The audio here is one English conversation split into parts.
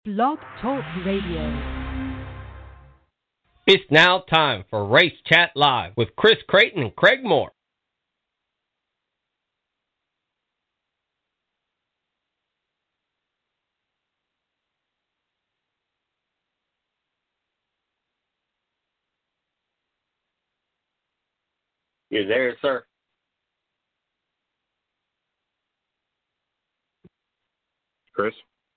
Blog Talk Radio. It's now time for Race Chat Live with Chris Creighton and Craig Moore. You there, sir? Chris?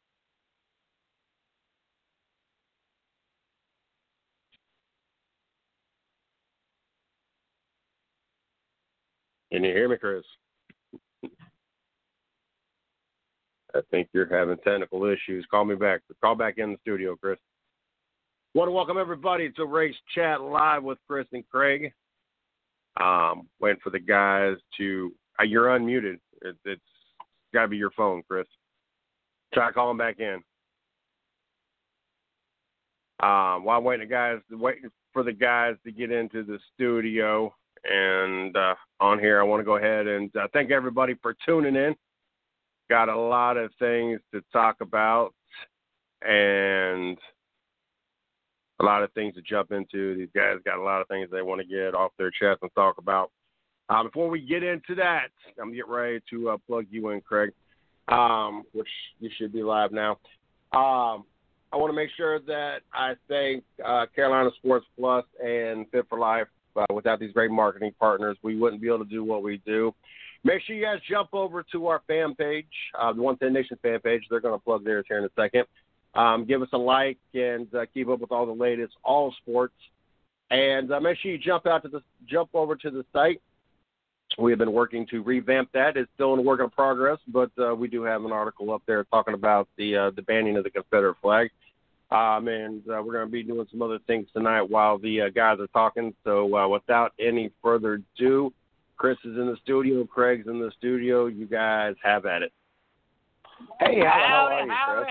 Can you hear me, Chris? I think you're having technical issues. Call me back. Call back in the studio, Chris. Want to welcome everybody to Race Chat Live with Chris and Craig. Waiting for the guys to... you're unmuted. It's got to be your phone, Chris. Try calling back in. While I'm waiting for the guys to get into the studio and on here, I want to go ahead and thank everybody for tuning in. Got a lot of things to talk about and a lot of things to jump into. These guys got a lot of things they want to get off their chest and talk about. Before we get into that, I'm getting ready to plug you in, Craig, which you should be live now. I want to make sure that I thank Carolina Sports Plus and Fit for Life. Without these great marketing partners, we wouldn't be able to do what we do. Make sure you guys jump over to our fan page, the 110 Nation fan page. They're going to plug theirs here in a second. Give us a like and keep up with all the latest all sports. And make sure you jump over to the site. We have been working to revamp that. It's still in a work in progress, but we do have an article up there talking about the banning of the Confederate flag. And we're going to be doing some other things tonight while the guys are talking. So without any further ado, Chris is in the studio, Craig's in the studio. You guys have at it. Hey, how are you, howdy,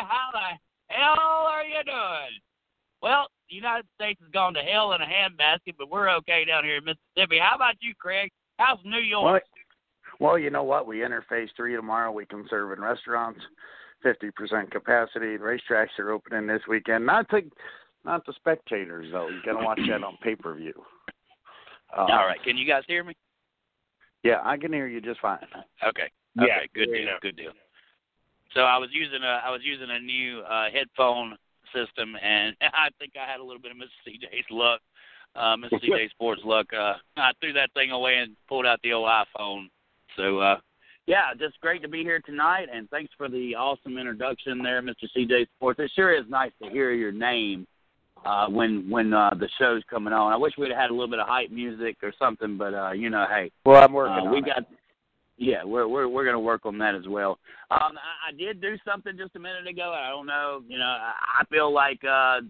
hell are you doing? Well, the United States has gone to hell in a handbasket, but we're okay down here in Mississippi. How about you, Craig? How's New York? Well, you know what? We enter phase 3 tomorrow. We can serve in restaurants, 50% capacity. The racetracks are opening this weekend. Not the spectators, though. You got to watch that on pay-per-view. All right. Can you guys hear me? Yeah, I can hear you just fine. Okay. Yeah, Good deal. So I was using a new headphone system, and I think I had a little bit of Mr. CJ's luck. Mr. CJ Sports luck. I threw that thing away and pulled out the old iPhone. So, yeah, just great to be here tonight, and thanks for the awesome introduction there, Mr. CJ Sports. It sure is nice to hear your name when the show's coming on. I wish we'd had a little bit of hype music or something, but hey. Well, I'm working on it. Yeah, we're going to work on that as well. I did do something just a minute ago. I don't know. I feel like I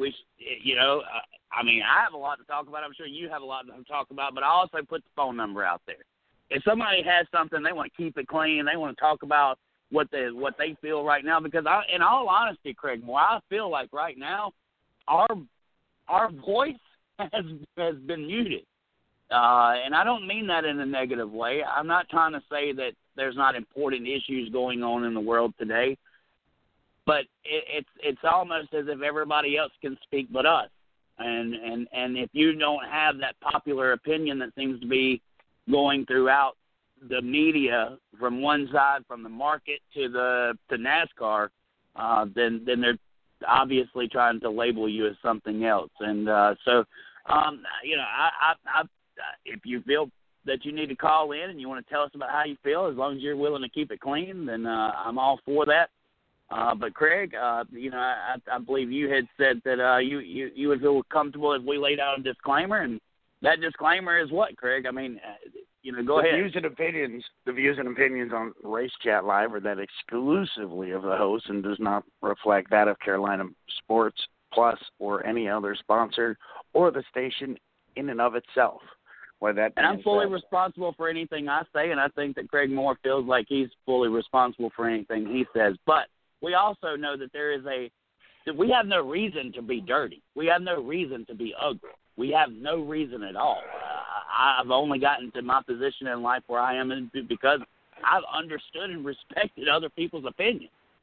have a lot to talk about. I'm sure you have a lot to talk about, but I also put the phone number out there. If somebody has something, they want to keep it clean, they want to talk about what they feel right now, because in all honesty, Craig Moore, I feel like right now our voice has been muted. And I don't mean that in a negative way. I'm not trying to say that there's not important issues going on in the world today, but it's almost as if everybody else can speak but us. And if you don't have that popular opinion that seems to be going throughout the media from one side, from the market to NASCAR, then they're obviously trying to label you as something else. And if you feel that you need to call in and you want to tell us about how you feel, as long as you're willing to keep it clean, then I'm all for that. But Craig, I believe you had said that you would feel comfortable if we laid out a disclaimer, and that disclaimer is what, Craig? I mean, go ahead. The views and opinions on Race Chat Live are that exclusively of the host and does not reflect that of Carolina Sports Plus or any other sponsor or the station in and of itself. And I'm fully responsible for anything I say, and I think that Craig Moore feels like he's fully responsible for anything he says. But we also know that we have no reason to be dirty. We have no reason to be ugly. We have no reason at all. I've only gotten to my position in life where I am because I've understood and respected other people's opinions.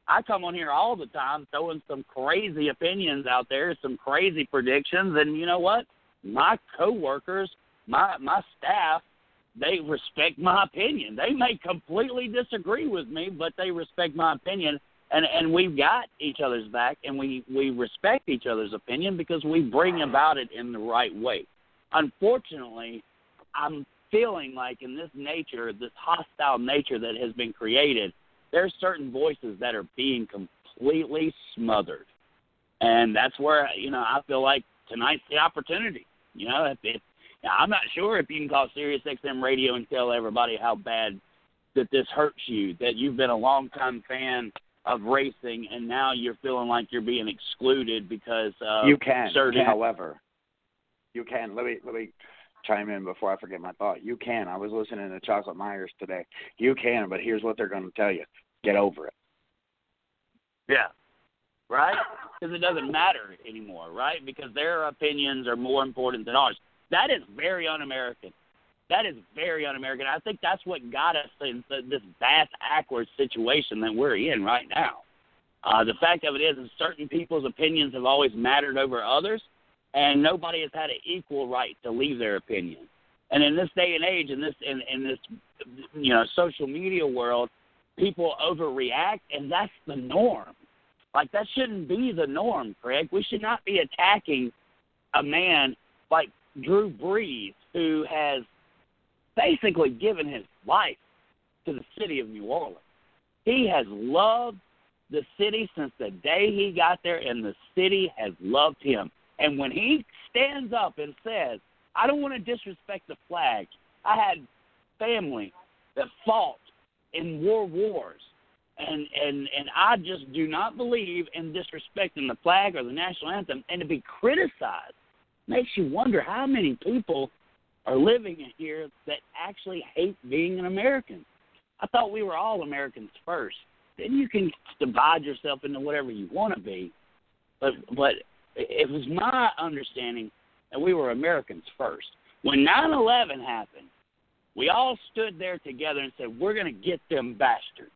I come on here all the time throwing some crazy opinions out there, some crazy predictions, and you know what? My coworkers, my staff, they respect my opinion. They may completely disagree with me, but they respect my opinion, and we've got each other's back, and we respect each other's opinion because we bring about it in the right way. Unfortunately, I'm feeling like in this nature, this hostile nature that has been created, there's certain voices that are being completely smothered. And that's where, you know, I feel like tonight's the opportunity. You know, I'm not sure if you can call Sirius XM Radio and tell everybody how bad that this hurts you, that you've been a longtime fan of racing and now you're feeling like you're being excluded because of you can. certain... However, you can. Let me chime in before I forget my thought. You can. I was listening to Chocolate Myers today. You can, but here's what they're going to tell you. Get over it. Yeah. Right? Because it doesn't matter anymore, right? Because their opinions are more important than ours. That is very un-American. That is very un-American. I think that's what got us in this bass-ackwards situation that we're in right now. The fact of it is certain people's opinions have always mattered over others, and nobody has had an equal right to leave their opinion. And in this day and age, in this you know, social media world, people overreact, and that's the norm. Like, that shouldn't be the norm, Craig. We should not be attacking a man like Drew Brees, who has basically given his life to the city of New Orleans. He has loved the city since the day he got there, and the city has loved him. And when he stands up and says, I don't want to disrespect the flag. I had family that fought in wars, and I just do not believe in disrespecting the flag or the national anthem. And to be criticized makes you wonder how many people are living here that actually hate being an American. I thought we were all Americans first. Then you can divide yourself into whatever you want to be. But it was my understanding that we were Americans first. When 9/11 happened, we all stood there together and said, we're going to get them bastards.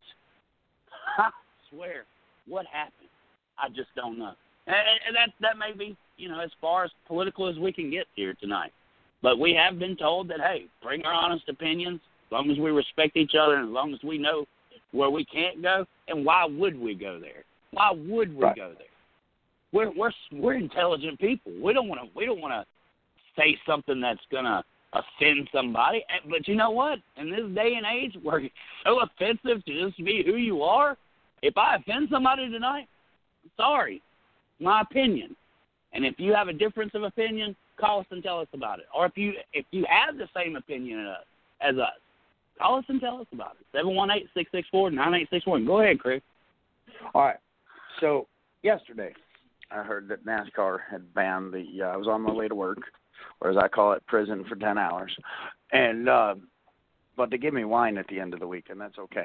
I swear, what happened? I just don't know. And that may be, you know, as far as political as we can get here tonight. But we have been told that, hey, bring our honest opinions, as long as we respect each other and as long as we know where we can't go. And why would we go there? Why would we go there? We're intelligent people. We don't want to say something that's gonna offend somebody. But you know what? In this day and age, where it's so offensive to just be who you are, if I offend somebody tonight, I'm sorry, my opinion. And if you have a difference of opinion, call us and tell us about it. Or if you have the same opinion as us, call us and tell us about it. 718-664-9861. Go ahead, Craig. All right. So yesterday, I heard that NASCAR had banned I was on my way to work, or as I call it, prison for 10 hours. And but they give me wine at the end of the week, and that's okay.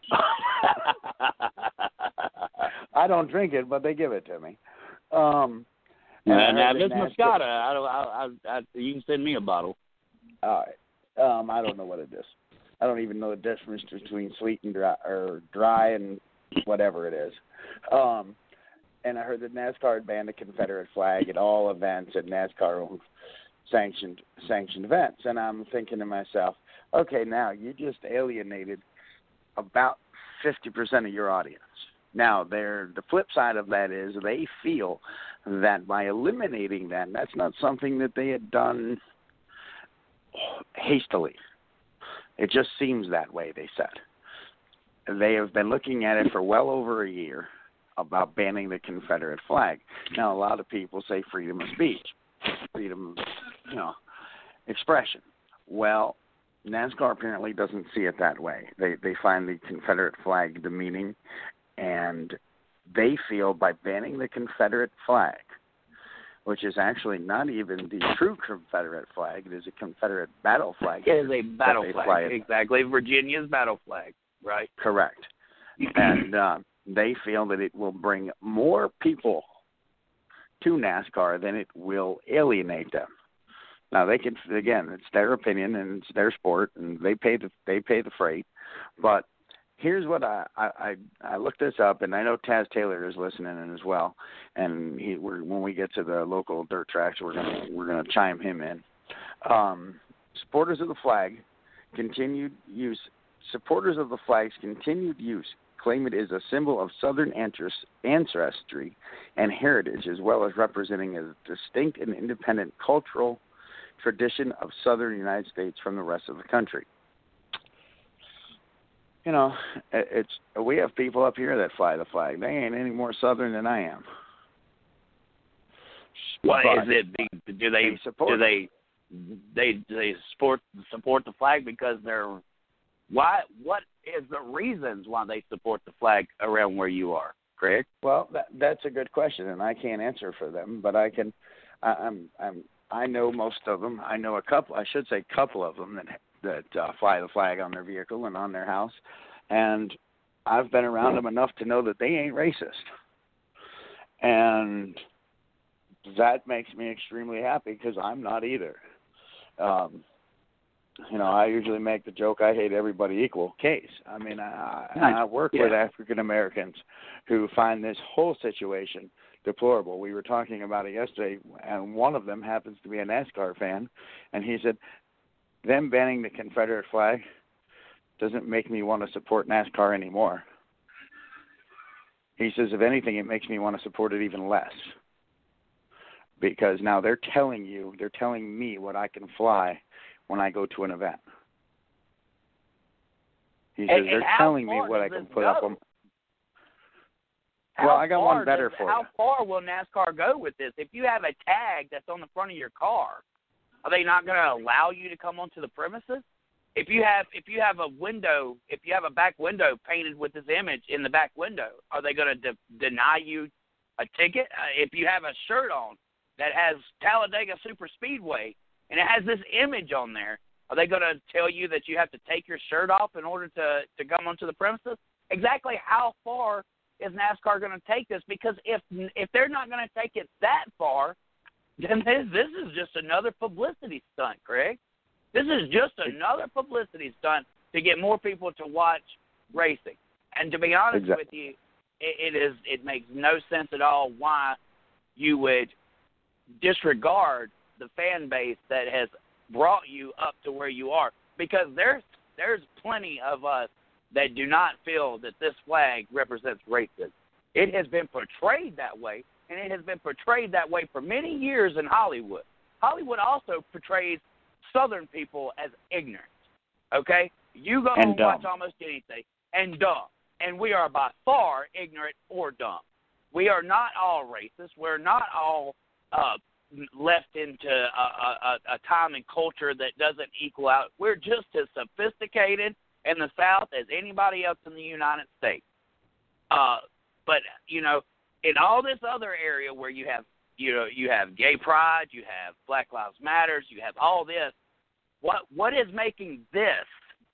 I don't drink it, but they give it to me. Now, if it's Moscato, you can send me a bottle. All right. I don't know what it is. I don't even know the difference between sweet and dry, or dry and whatever it is. And I heard that NASCAR had banned the Confederate flag at all events at NASCAR sanctioned events. And I'm thinking to myself, okay, now you just alienated about 50% of your audience. Now, the flip side of that is they feel that by eliminating that, that's not something that they had done hastily. It just seems that way, they said. They have been looking at it for well over a year about banning the Confederate flag. Now, a lot of people say freedom of speech, freedom of, expression. Well, NASCAR apparently doesn't see it that way. They find the Confederate flag demeaning, and they feel by banning the Confederate flag, which is actually not even the true Confederate flag, it is a Confederate battle flag. It is a battle flag, exactly. Virginia's battle flag, right? Correct. And they feel that it will bring more people to NASCAR than it will alienate them. Now, they can, again, it's their opinion and it's their sport, and they pay the freight, but here's what I looked this up, and I know Taz Taylor is listening in as well. And when we get to the local dirt tracks, we're gonna chime him in. Supporters of the flag's continued use claim it is a symbol of Southern ancestry and heritage, as well as representing a distinct and independent cultural tradition of Southern United States from the rest of the country. You know, we have people up here that fly the flag. They ain't any more Southern than I am. What but is it? Do they support the flag because they're why? What is the reasons why they support the flag around where you are, Craig? Well, that's a good question, and I can't answer for them, but I can. I know most of them. I know a couple of them that fly the flag on their vehicle and on their house, and I've been around them enough to know that they ain't racist, and that makes me extremely happy because I'm not either. You know, I usually make the joke, I hate everybody equal case. I mean, I work with African Americans who find this whole situation deplorable. We were talking about it yesterday, and one of them happens to be a NASCAR fan, and he said, them banning the Confederate flag doesn't make me want to support NASCAR anymore. He says, if anything, it makes me want to support it even less. Because now they're telling me what I can fly when I go to an event. He says, they're telling me what I can put up on. Well, I got one better for you. How far will NASCAR go with this? If you have a tag that's on the front of your car, are they not going to allow you to come onto the premises? If you have a back window painted with this image in the back window, are they going to deny you a ticket? If you have a shirt on that has Talladega Super Speedway and it has this image on there, are they going to tell you that you have to take your shirt off in order to come onto the premises? Exactly how far is NASCAR going to take this? Because if they're not going to take it that far, then this is just another publicity stunt, Craig. This is just another publicity stunt to get more people to watch racing. And to be honest with you, it makes no sense at all why you would disregard the fan base that has brought you up to where you are. Because there's plenty of us that do not feel that this flag represents racism. It has been portrayed that way, and it has been portrayed that way for many years in Hollywood. Hollywood also portrays Southern people as ignorant, okay? You go and watch almost anything, and dumb. And we are by far ignorant or dumb. We are not all racist. We're not all left into a time and culture that doesn't equal out. We're just as sophisticated in the South as anybody else in the United States. But, you know, in all this other area where you have gay pride, you have Black Lives Matter, you have all this, what is making this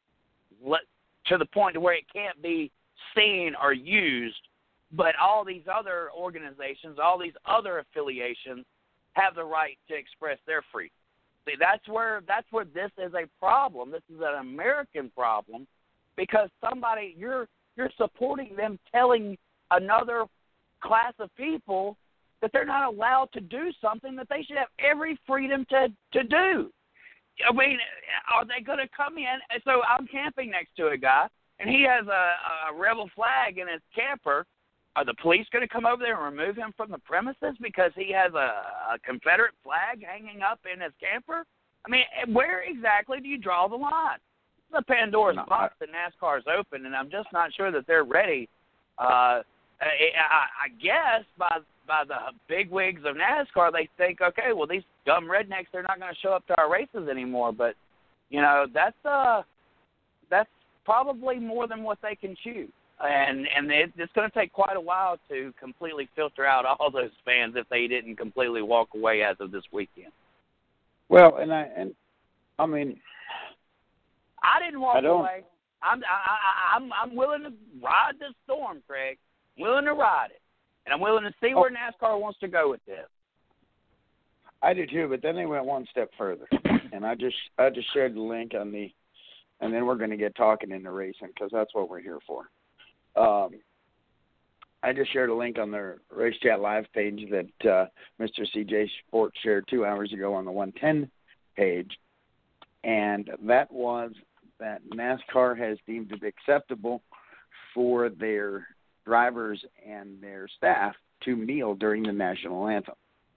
to the point to where it can't be seen or used, but all these other organizations, all these other affiliations have the right to express their freedom? See, that's where this is a problem. This is an American problem because you're supporting them telling another class of people that they're not allowed to do something that they should have every freedom to do. I mean, are they going to come in? So I'm camping next to a guy, and he has a rebel flag in his camper. Are the police going to come over there and remove him from the premises because he has a Confederate flag hanging up in his camper? I mean, where exactly do you draw the line? The Pandora's box that NASCAR's open, and I'm just not sure that they're ready. I guess by the bigwigs of NASCAR, they think, okay, well, these dumb rednecks, they're not going to show up to our races anymore. But, you know, that's probably more than what they can chew. And it's going to take quite a while to completely filter out all those fans if they didn't completely walk away as of this weekend. Well, I mean, I didn't walk away. I'm willing to ride this storm, Craig. Willing to ride it, and I'm willing to see where NASCAR wants to go with this. I do too, but then they went one step further, and I just shared the link on the and then we're going to get talking into racing because that's what we're here for. I just shared a link on their Race Chat Live page that Mr. CJ Sports shared 2 hours ago on the 110 page, and that was that NASCAR has deemed it acceptable for their drivers and their staff to kneel during the national anthem.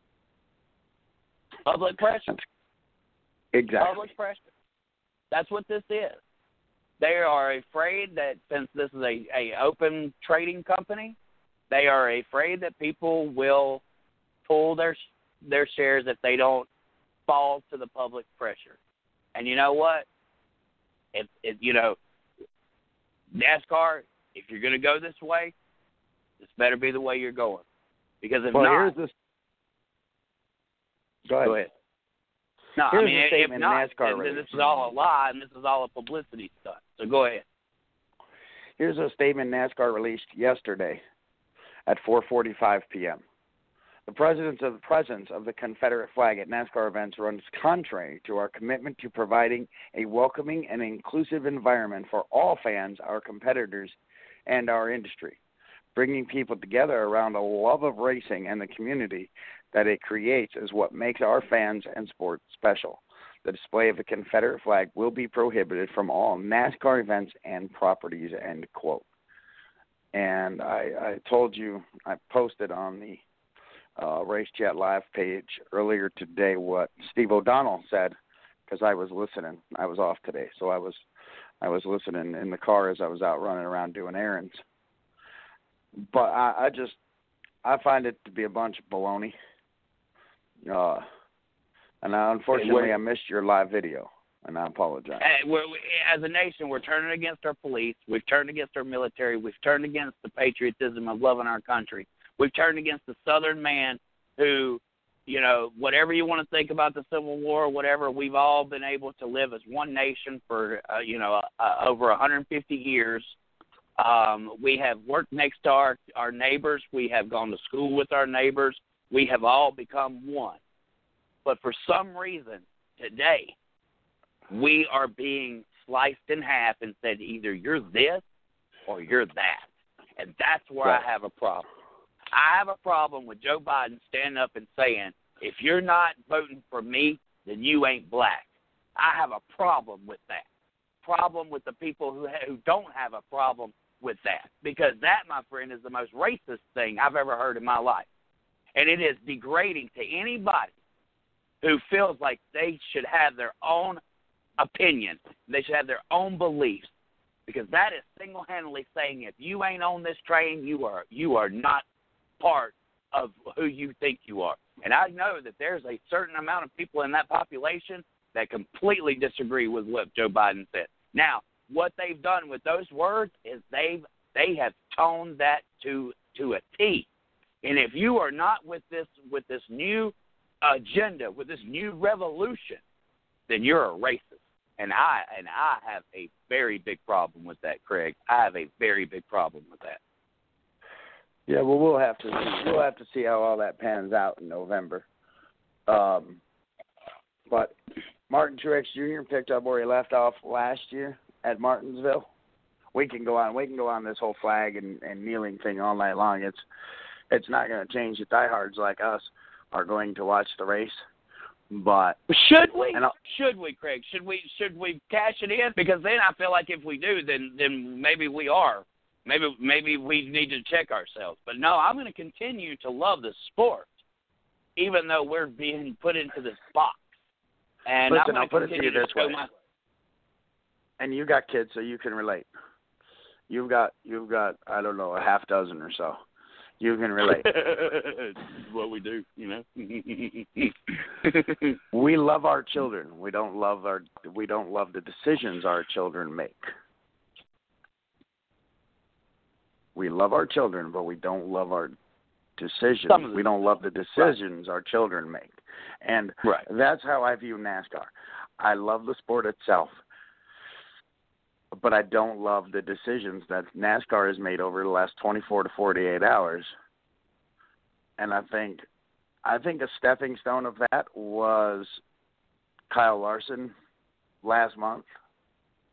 Public pressure. Exactly. Public pressure. That's what this is. They are afraid that since this is a open trading company, they are afraid that people will pull their shares if they don't fall to the public pressure. And you know what? If NASCAR, if you're going to go this way, this better be the way you're going. Because if not, here's this. Go ahead. No, here's I mean, the statement if not, NASCAR then this is all a lie and this is all a publicity stunt. So go ahead. Here's a statement NASCAR released yesterday at 4:45 p.m. The presence of the Confederate flag at NASCAR events runs contrary to our commitment to providing a welcoming and inclusive environment for all fans, our competitors, and our industry. Bringing people together around a love of racing and the community that it creates is what makes our fans and sport special. The display of the Confederate flag will be prohibited from all NASCAR events and properties, end quote. And I told you, I posted on the Race Chat Live page earlier today what Steve O'Donnell said, because I was listening. I was off today, so I was listening in the car as I was out running around doing errands. But I find it to be a bunch of baloney. And unfortunately, I missed your live video, and I apologize. As a nation, we're turning against our police. We've turned against our military. We've turned against the patriotism of loving our country. We've turned against the Southern man who, whatever you want to think about the Civil War or whatever, we've all been able to live as one nation for, over 150 years. We have worked next to our neighbors. We have gone to school with our neighbors. We have all become one. But for some reason, today, we are being sliced in half and said either you're this or you're that. And that's where I have a problem. I have a problem with Joe Biden standing up and saying, if you're not voting for me, then you ain't black. I have a problem with that. Problem with the people who don't have a problem with that. Because that, my friend, is the most racist thing I've ever heard in my life. And it is degrading to anybody who feels like they should have their own opinion. They should have their own beliefs. Because that is single-handedly saying if you ain't on this train, you are not part of who you think you are. And I know that there's a certain amount of people in that population that completely disagree with what Joe Biden said. Now, what they've done with those words is they have toned that to a T. And if you are not with this new agenda, with this new revolution, then you're a racist. And I have a very big problem with that, Craig. I have a very big problem with that. Yeah, well, we'll have to see how all that pans out in November. But Martin Truex Jr. picked up where he left off last year at Martinsville. We can go on this whole flag and kneeling thing all night long. It's not going to change. The diehards like us are going to watch the race. But should we, Craig? Should we cash it in? Because then I feel like if we do, then maybe we are. Maybe we need to check ourselves. But no, I'm going to continue to love the sport, even though we're being put into this box. And listen, I'll put it to you this way. And you got kids, so you can relate. You've got I don't know, a half dozen or so. You can relate. What we do, We love our children. We don't love the decisions our children make. We love our children, but we don't love our decisions. We don't love the decisions our children make. And that's how I view NASCAR. I love the sport itself, but I don't love the decisions that NASCAR has made over the last 24 to 48 hours. And I think a stepping stone of that was Kyle Larson last month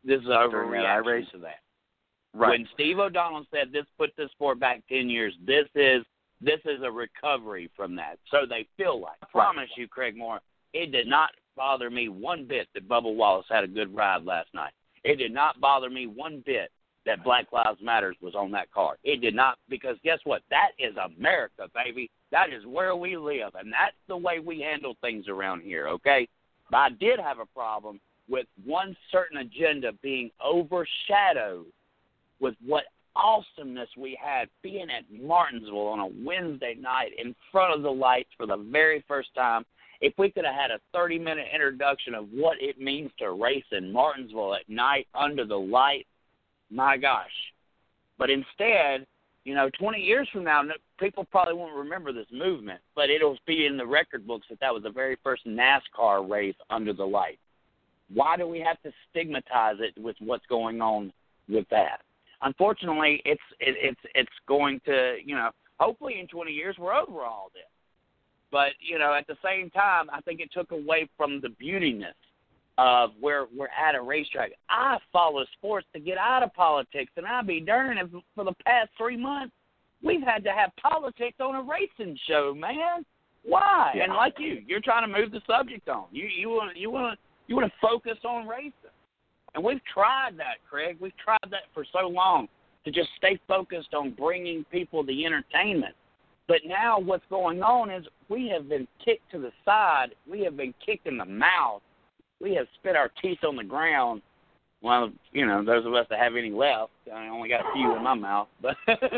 This is an During that overreaction race? to that. Right. When Steve O'Donnell said this put this sport back 10 years, this is a recovery from that. So they feel like. I promise you, Craig Moore, it did not bother me one bit that Bubba Wallace had a good ride last night. It did not bother me one bit that Black Lives Matter was on that car. It did not, because guess what? That is America, baby. That is where we live, and that's the way we handle things around here, okay? But I did have a problem with one certain agenda being overshadowed with what awesomeness we had being at Martinsville on a Wednesday night in front of the lights for the very first time. If we could have had a 30-minute introduction of what it means to race in Martinsville at night under the light, my gosh. But instead, 20 years from now, people probably won't remember this movement, but it'll be in the record books that was the very first NASCAR race under the light. Why do we have to stigmatize it with what's going on with that? Unfortunately, it's going to, hopefully in 20 years we're over all this. But, at the same time, I think it took away from the beautiness of where we're at a racetrack. I follow sports to get out of politics, and I'll be darned if for the past 3 months we've had to have politics on a racing show, man. Why? Yeah. And like you're trying to move the subject on. You want to focus on racing. And we've tried that, Craig. We've tried that for so long, to just stay focused on bringing people the entertainment. But now what's going on is we have been kicked to the side. We have been kicked in the mouth. We have spit our teeth on the ground. Well, those of us that have any left. I only got a few in my mouth. But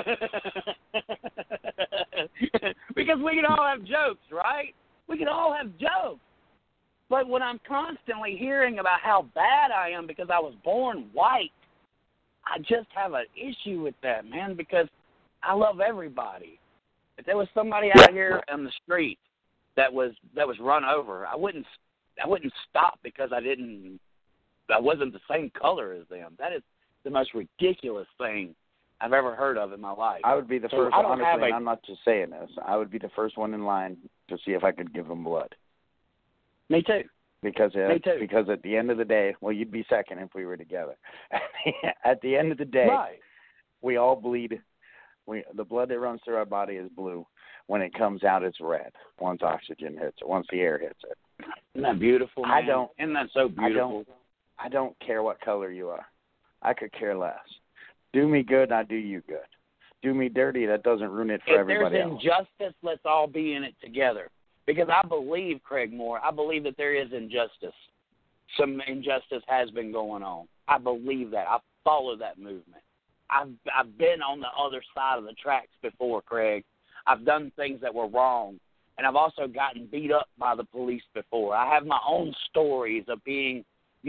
because we can all have jokes, right? We can all have jokes. But when I'm constantly hearing about how bad I am because I was born white, I just have an issue with that, man, because I love everybody. If there was somebody out here on the street that was run over, I wouldn't stop because I wasn't the same color as them. That is the most ridiculous thing I've ever heard of in my life. I would be the first, honestly, and I'm not just saying this, I would be the first one in line to see if I could give them blood. Me too. Because at the end of the day, well, you'd be second if we were together. At the end of the day, right. We all bleed. The blood that runs through our body is blue. When it comes out, it's red. Once oxygen hits it, once the air hits it. Isn't that beautiful, man? Isn't that so beautiful? I don't care what color you are. I could care less. Do me good, and I do you good. Do me dirty, that doesn't ruin it for everybody else. If there's injustice, let's all be in it together. Because I believe, Craig Moore, that there is injustice. Some injustice has been going on. I believe that. I follow that movement. I've been on the other side of the tracks before, Craig. I've done things that were wrong. And I've also gotten beat up by the police before. I have my own stories of being,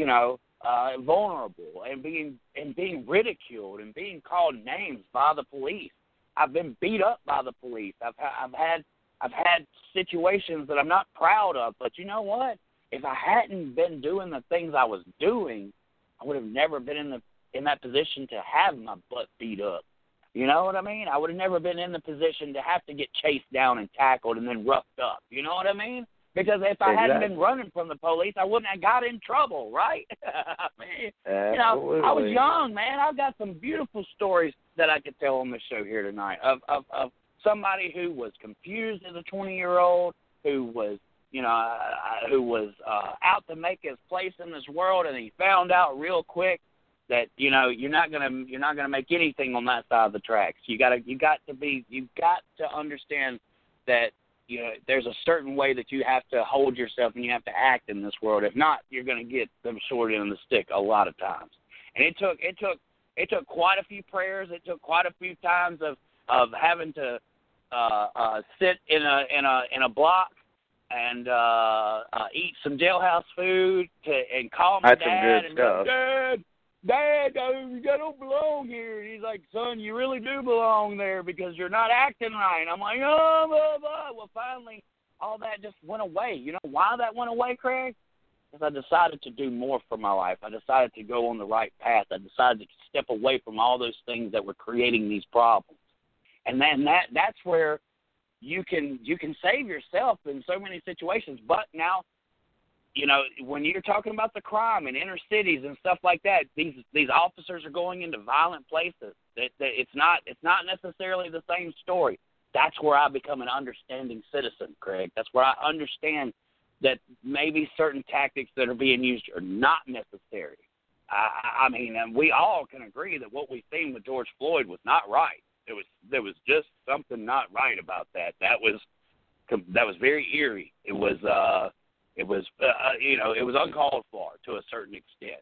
vulnerable and being ridiculed and being called names by the police. I've been beat up by the police. I've had situations that I'm not proud of, but you know what? If I hadn't been doing the things I was doing, I would have never been in that position to have my butt beat up. You know what I mean? I would have never been in the position to have to get chased down and tackled and then roughed up. You know what I mean? Because if I hadn't been running from the police, I wouldn't have got in trouble, right? I mean, I was young, man. I've got some beautiful stories that I could tell on the show here tonight of somebody who was confused as a 20-year-old, who was out to make his place in this world, and he found out real quick that you're not gonna make anything on that side of the tracks. You got to understand that there's a certain way that you have to hold yourself and you have to act in this world. If not, you're gonna get the short end of the stick a lot of times. And it took quite a few prayers. It took quite a few times of having to sit in a block and eat some jailhouse food and call my dad and go, Dad, you don't belong here. And he's like, son, you really do belong there because you're not acting right. I'm like, oh, blah, blah. Well, finally, all that just went away. You know why that went away, Craig? Because I decided to do more for my life. I decided to go on the right path. I decided to step away from all those things that were creating these problems. And then that's where you can save yourself in so many situations. But now when you're talking about the crime in inner cities and stuff like that, these officers are going into violent places. It's not necessarily the same story. That's where I become an understanding citizen, Craig. That's where I understand that maybe certain tactics that are being used are not necessary. I mean, and we all can agree that what we've seen with George Floyd was not right. There was just something not right about that. That was very eerie. It was uncalled for to a certain extent.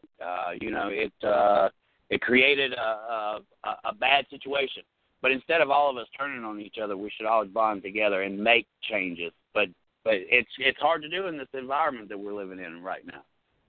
It created a bad situation. But instead of all of us turning on each other, we should all bond together and make changes. But it's hard to do in this environment that we're living in right now.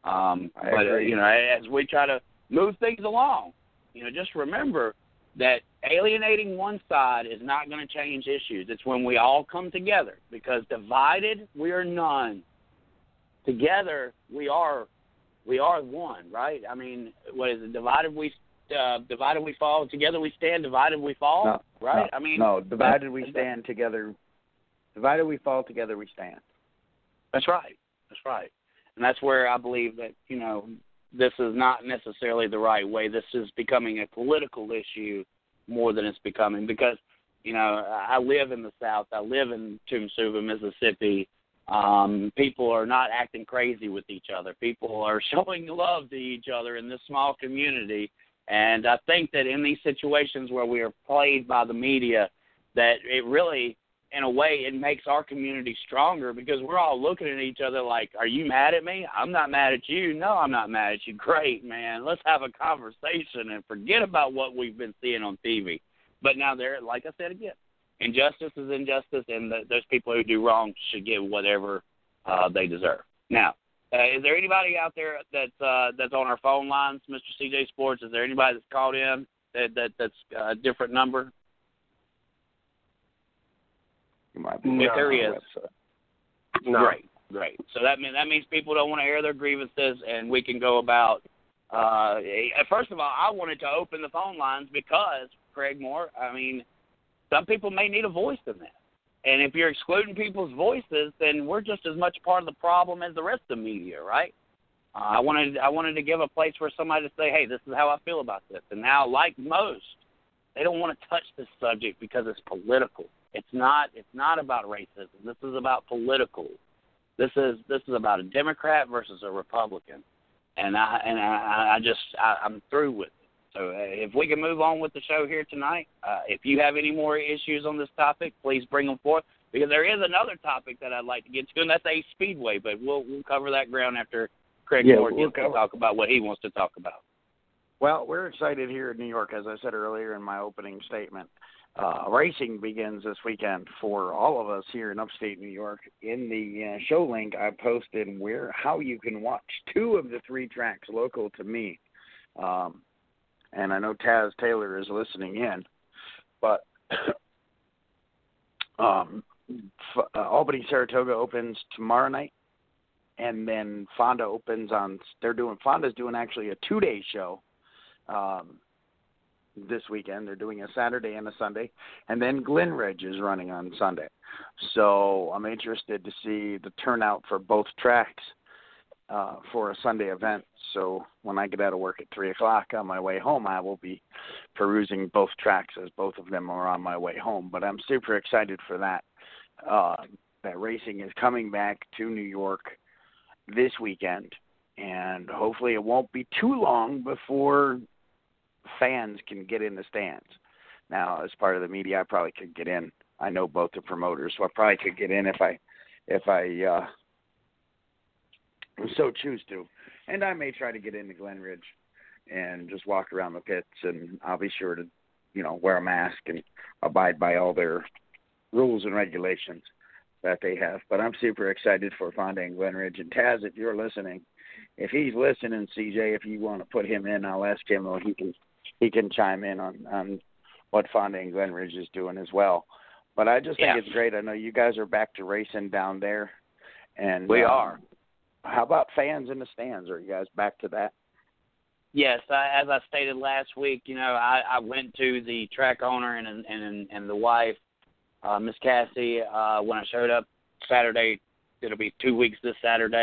As we try to move things along, just remember that alienating one side is not going to change issues. It's when we all come together, because divided we are none. Together we are one, right? I mean, what is it? Divided we fall. Together we stand. Divided we fall. No, right? No, I mean, no. Divided we stand. Together. Divided we fall. Together we stand. That's right. And that's where I believe that this is not necessarily the right way. This is becoming a political issue more than it's becoming, because I live in the South. I live in Tumsuva, Mississippi. People are not acting crazy with each other. People are showing love to each other in this small community. And I think that in these situations where we are played by the media, that it really, in a way, it makes our community stronger, because we're all looking at each other like, are you mad at me? I'm not mad at you. No, I'm not mad at you. Great, man. Let's have a conversation and forget about what we've been seeing on TV. But now like I said again, injustice is injustice, and those people who do wrong should get whatever they deserve. Now, is there anybody out there that's on our phone lines, Mr. CJ Sports? Is there anybody that's called in that's a different number? If there is, no. Great. So that means people don't want to air their grievances, and we can go about. First of all, I wanted to open the phone lines because, Craig Moore, I mean, some people may need a voice in that. And if you're excluding people's voices, then we're just as much part of the problem as the rest of the media, right? I wanted to give a place for somebody to say, hey, this is how I feel about this. And now, like most, they don't want to touch this subject because it's political. It's not about racism. This is about political. This is about a Democrat versus a Republican. And I'm through with it. So if we can move on with the show here tonight, if you have any more issues on this topic, please bring them forth, because there is another topic that I'd like to get to, and that's Ace Speedway. But we'll cover that ground after Craig Moore gets to talk about what he wants to talk about. Well, we're excited here in New York, as I said earlier in my opening statement. Racing begins this weekend for all of us here in upstate New York. In the show link, I posted how you can watch 2 of the 3 tracks local to me. And I know Taz Taylor is listening in, but Albany Saratoga opens tomorrow night, and then Fonda opens Fonda's doing actually a 2-day show this weekend. They're doing a Saturday and a Sunday, and then Glenridge is running on Sunday. So I'm interested to see the turnout for both tracks for a Sunday event. So when I get out of work at 3 o'clock on my way home, I will be perusing both tracks, as both of them are on my way home. But I'm super excited for that. That racing is coming back to New York this weekend, and hopefully it won't be too long before fans can get in the stands. Now, as part of the media, I probably could get in. I know both the promoters, so I probably could get in if I so choose to. And I may try to get into Glenridge and just walk around the pits, and I'll be sure to, wear a mask and abide by all their rules and regulations that they have. But I'm super excited for Fonda and Glenridge. And Taz, if you're listening, if he's listening, CJ, if you want to put him in, I'll ask him, or he can chime in on what Fonda and Glenridge is doing as well. But I just think it's great. I know you guys are back to racing down there. And we are. How about fans in the stands? Are you guys back to that? Yes, as I stated last week, I went to the track owner and the wife, Miss Cassie, when I showed up Saturday. It'll be 2 weeks this Saturday.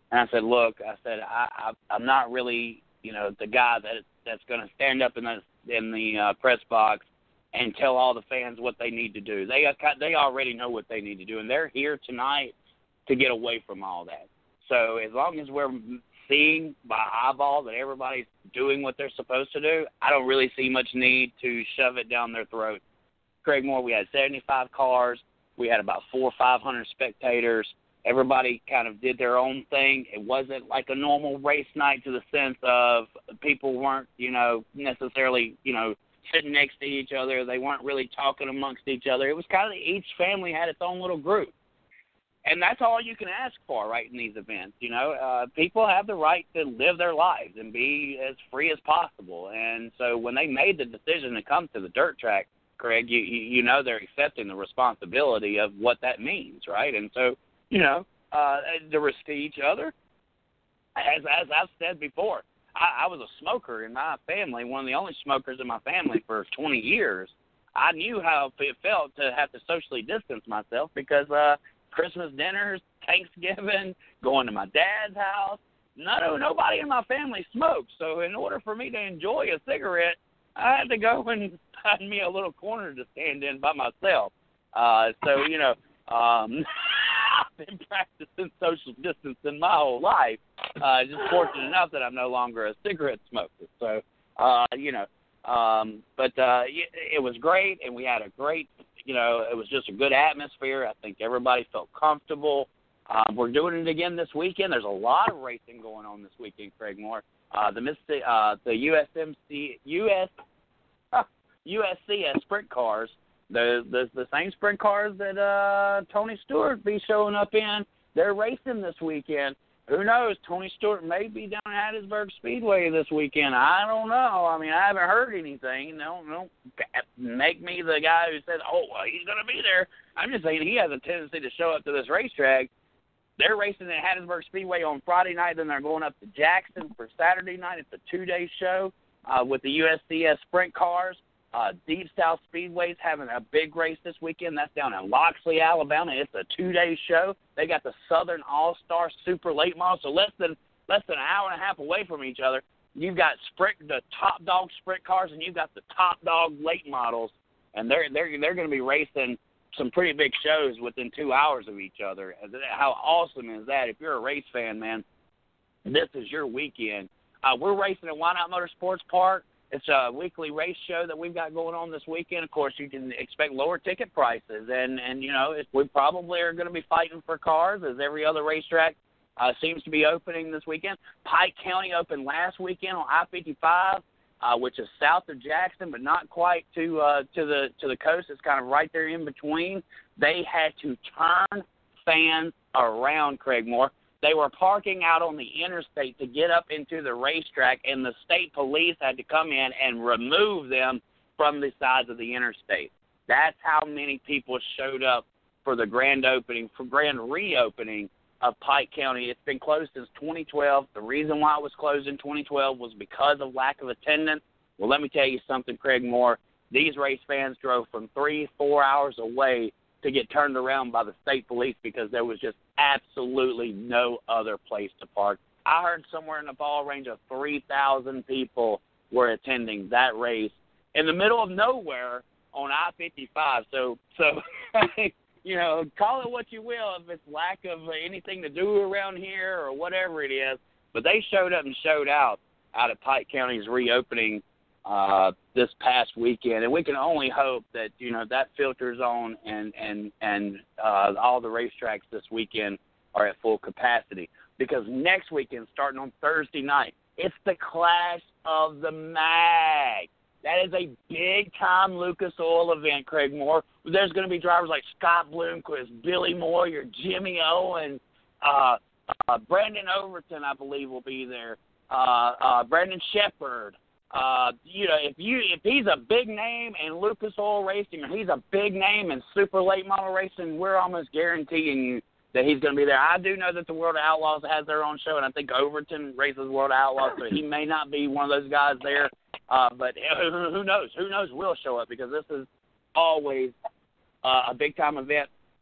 And I said, look, I'm not really, the guy that's going to stand up in the press box and tell all the fans what they need to do. They already know what they need to do, and they're here tonight to get away from all that. So as long as we're seeing by eyeball that everybody's doing what they're supposed to do, I don't really see much need to shove it down their throat. Craig Moore, we had 75 cars. We had about 400 or 500 spectators. Everybody kind of did their own thing. It wasn't like a normal race night to the sense of people weren't, necessarily, sitting next to each other. They weren't really talking amongst each other. It was kind of each family had its own little group. And that's all you can ask for, right, in these events. People have the right to live their lives and be as free as possible. And so when they made the decision to come to the dirt track, Craig, you know they're accepting the responsibility of what that means, right? And so, the risk to each other, as I've said before, I was a smoker in my family, one of the only smokers in my family for 20 years. I knew how it felt to have to socially distance myself because Christmas dinners, Thanksgiving, going to my dad's house, nobody in my family smoked. So in order for me to enjoy a cigarette, I had to go and find me a little corner to stand in by myself. I've been practicing social distancing my whole life. Just fortunate enough that I'm no longer a cigarette smoker. So, it was great, and we had a great, it was just a good atmosphere. I think everybody felt comfortable. We're doing it again this weekend. There's a lot of racing going on this weekend, Craig Moore. The USCS sprint cars, the same sprint cars that Tony Stewart be showing up in, they're racing this weekend. Who knows? Tony Stewart may be down at Hattiesburg Speedway this weekend. I don't know. I mean, I haven't heard anything. Don't make me the guy who says, he's going to be there. I'm just saying he has a tendency to show up to this racetrack. They're racing at Hattiesburg Speedway on Friday night, then they're going up to Jackson for Saturday night. It's a 2-day show with the USCS sprint cars. Deep South Speedway's having a big race this weekend. That's down in Loxley, Alabama. It's a 2-day show. They got the Southern All-Star Super Late Model, so less than an hour and a half away from each other. You've got the top dog sprint cars, and you've got the top dog late models, and they're going to be racing some pretty big shows within 2 hours of each other. How awesome is that? If you're a race fan, man, this is your weekend. We're racing at Why Not Motorsports Park. It's a weekly race show that we've got going on this weekend. Of course, you can expect lower ticket prices, and we probably are going to be fighting for cars as every other racetrack seems to be opening this weekend. Pike County opened last weekend on I-55, which is south of Jackson, but not quite to the coast. It's kind of right there in between. They had to turn fans around, Craig Moore. They were parking out on the interstate to get up into the racetrack, and the state police had to come in and remove them from the sides of the interstate. That's how many people showed up for the grand reopening of Pike County. It's been closed since 2012. The reason why it was closed in 2012 was because of lack of attendance. Well, let me tell you something, Craig Moore. These race fans drove from 3-4 hours away to get turned around by the state police because there was just absolutely no other place to park. I heard somewhere in the ball range of 3,000 people were attending that race in the middle of nowhere on I-55. So call it what you will if it's lack of anything to do around here or whatever it is. But they showed up and showed out at Pike County's reopening this past weekend, and we can only hope that that filters on and all the racetracks this weekend are at full capacity, because next weekend, starting on Thursday night, it's the Clash of the Mag. That is a big-time Lucas Oil event, Craig Moore. There's going to be drivers like Scott Bloomquist, Billy Moore, your Jimmy Owens, Brandon Overton, I believe, will be there, Brandon Shepard. If he's a big name in Lucas Oil Racing, or he's a big name in Super Late Model Racing, we're almost guaranteeing you that he's going to be there. I do know that the World of Outlaws has their own show, and I think Overton races World of Outlaws, so he may not be one of those guys there. But who knows? Who knows will show up, because this is always a big-time event.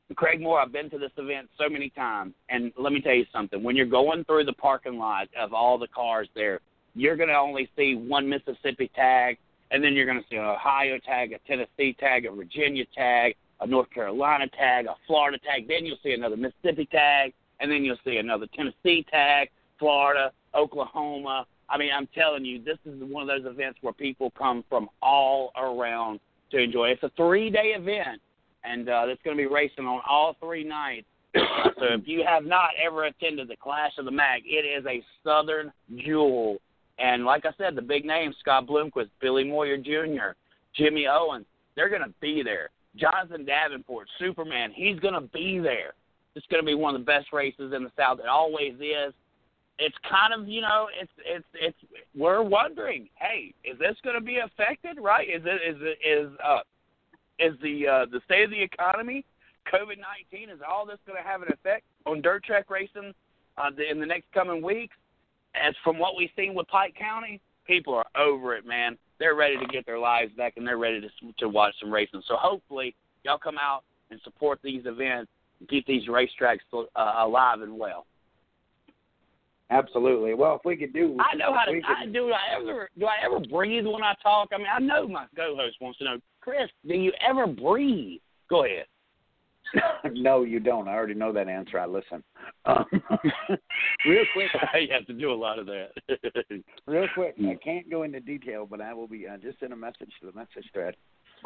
Craig Moore, I've been to this event so many times, and let me tell you something. When you're going through the parking lot of all the cars there, you're going to only see one Mississippi tag, and then you're going to see an Ohio tag, a Tennessee tag, a Virginia tag, a North Carolina tag, a Florida tag. Then you'll see another Mississippi tag, and then you'll see another Tennessee tag, Florida, Oklahoma. I mean, I'm telling you, this is one of those events where people come from all around to enjoy. It's a 3-day event, and it's going to be racing on all 3 nights. So if you have not ever attended the Clash of the Mag, it is a Southern jewel. And like I said, the big names, Scott Bloomquist, Billy Moyer Jr., Jimmy Owens, they're going to be there. Jonathan Davenport, Superman, he's going to be there. It's going to be one of the best races in the South. It always is. It's kind of, it's we're wondering, hey, is this going to be affected, right? Is the state of the economy, COVID-19, is all this going to have an effect on dirt track racing in the next coming weeks? As from what we've seen with Pike County, people are over it, man. They're ready to get their lives back, and they're ready to watch some racing. So hopefully y'all come out and support these events and keep these racetracks alive and well. Absolutely. Well, if we could do, I know how to. Do I ever breathe when I talk? I mean, I know my co-host wants to know, Chris, do you ever breathe? Go ahead. No, you don't. I already know that answer. I listen. Real quick. You have to do a lot of that. Real quick. I can't go into detail, but I will be just send a message to the message thread.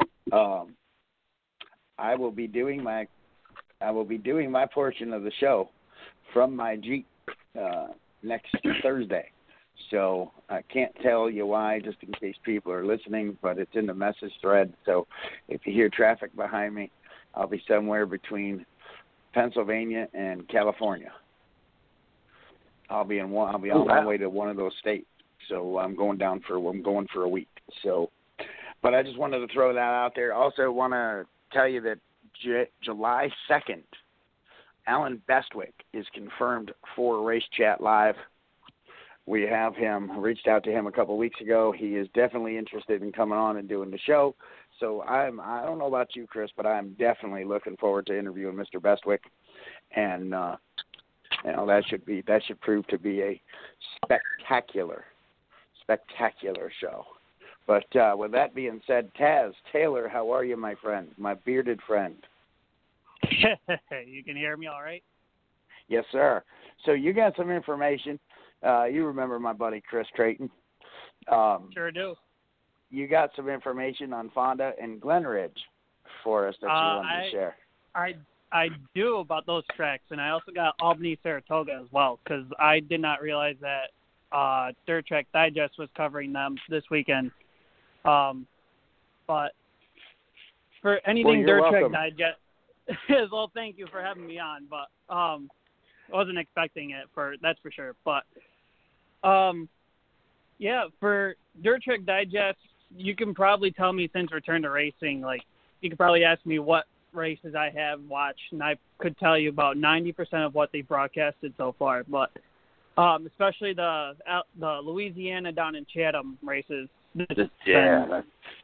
I will be doing my portion of the show from my Jeep next Thursday. So I can't tell you why, just in case people are listening, but it's in the message thread. So if you hear traffic behind me, I'll be somewhere between Pennsylvania and California. I'll be on my way to one of those states. So I'm going for a week. So, but I just wanted to throw that out there. Also want to tell you that July 2nd, Alan Bestwick is confirmed for Race Chat Live. We have him, reached out to him a couple of weeks ago. He is definitely interested in coming on and doing the show. So I don't know about you, Chris, but I'm definitely looking forward to interviewing Mr. Bestwick. And, that should prove to be a spectacular show. But with that being said, Taz Taylor, how are you, my friend, my bearded friend? You can hear me all right? Yes, sir. So you got some information. You remember my buddy Chris Creighton. Sure do. You got some information on Fonda and Glenridge for us that you wanted to share. I do about those tracks, and I also got Albany, Saratoga as well, because I did not realize that Dirt Track Digest was covering them this weekend. But for anything Dirt Track Digest, well, thank you for having me on, but I wasn't expecting it, that's for sure. But yeah, for Dirt Track Digest, you can probably tell me since Return to Racing, like you could probably ask me what races I have watched, and I could tell you about 90% of what they broadcasted so far. But especially the Louisiana down in Chatham races. Yeah.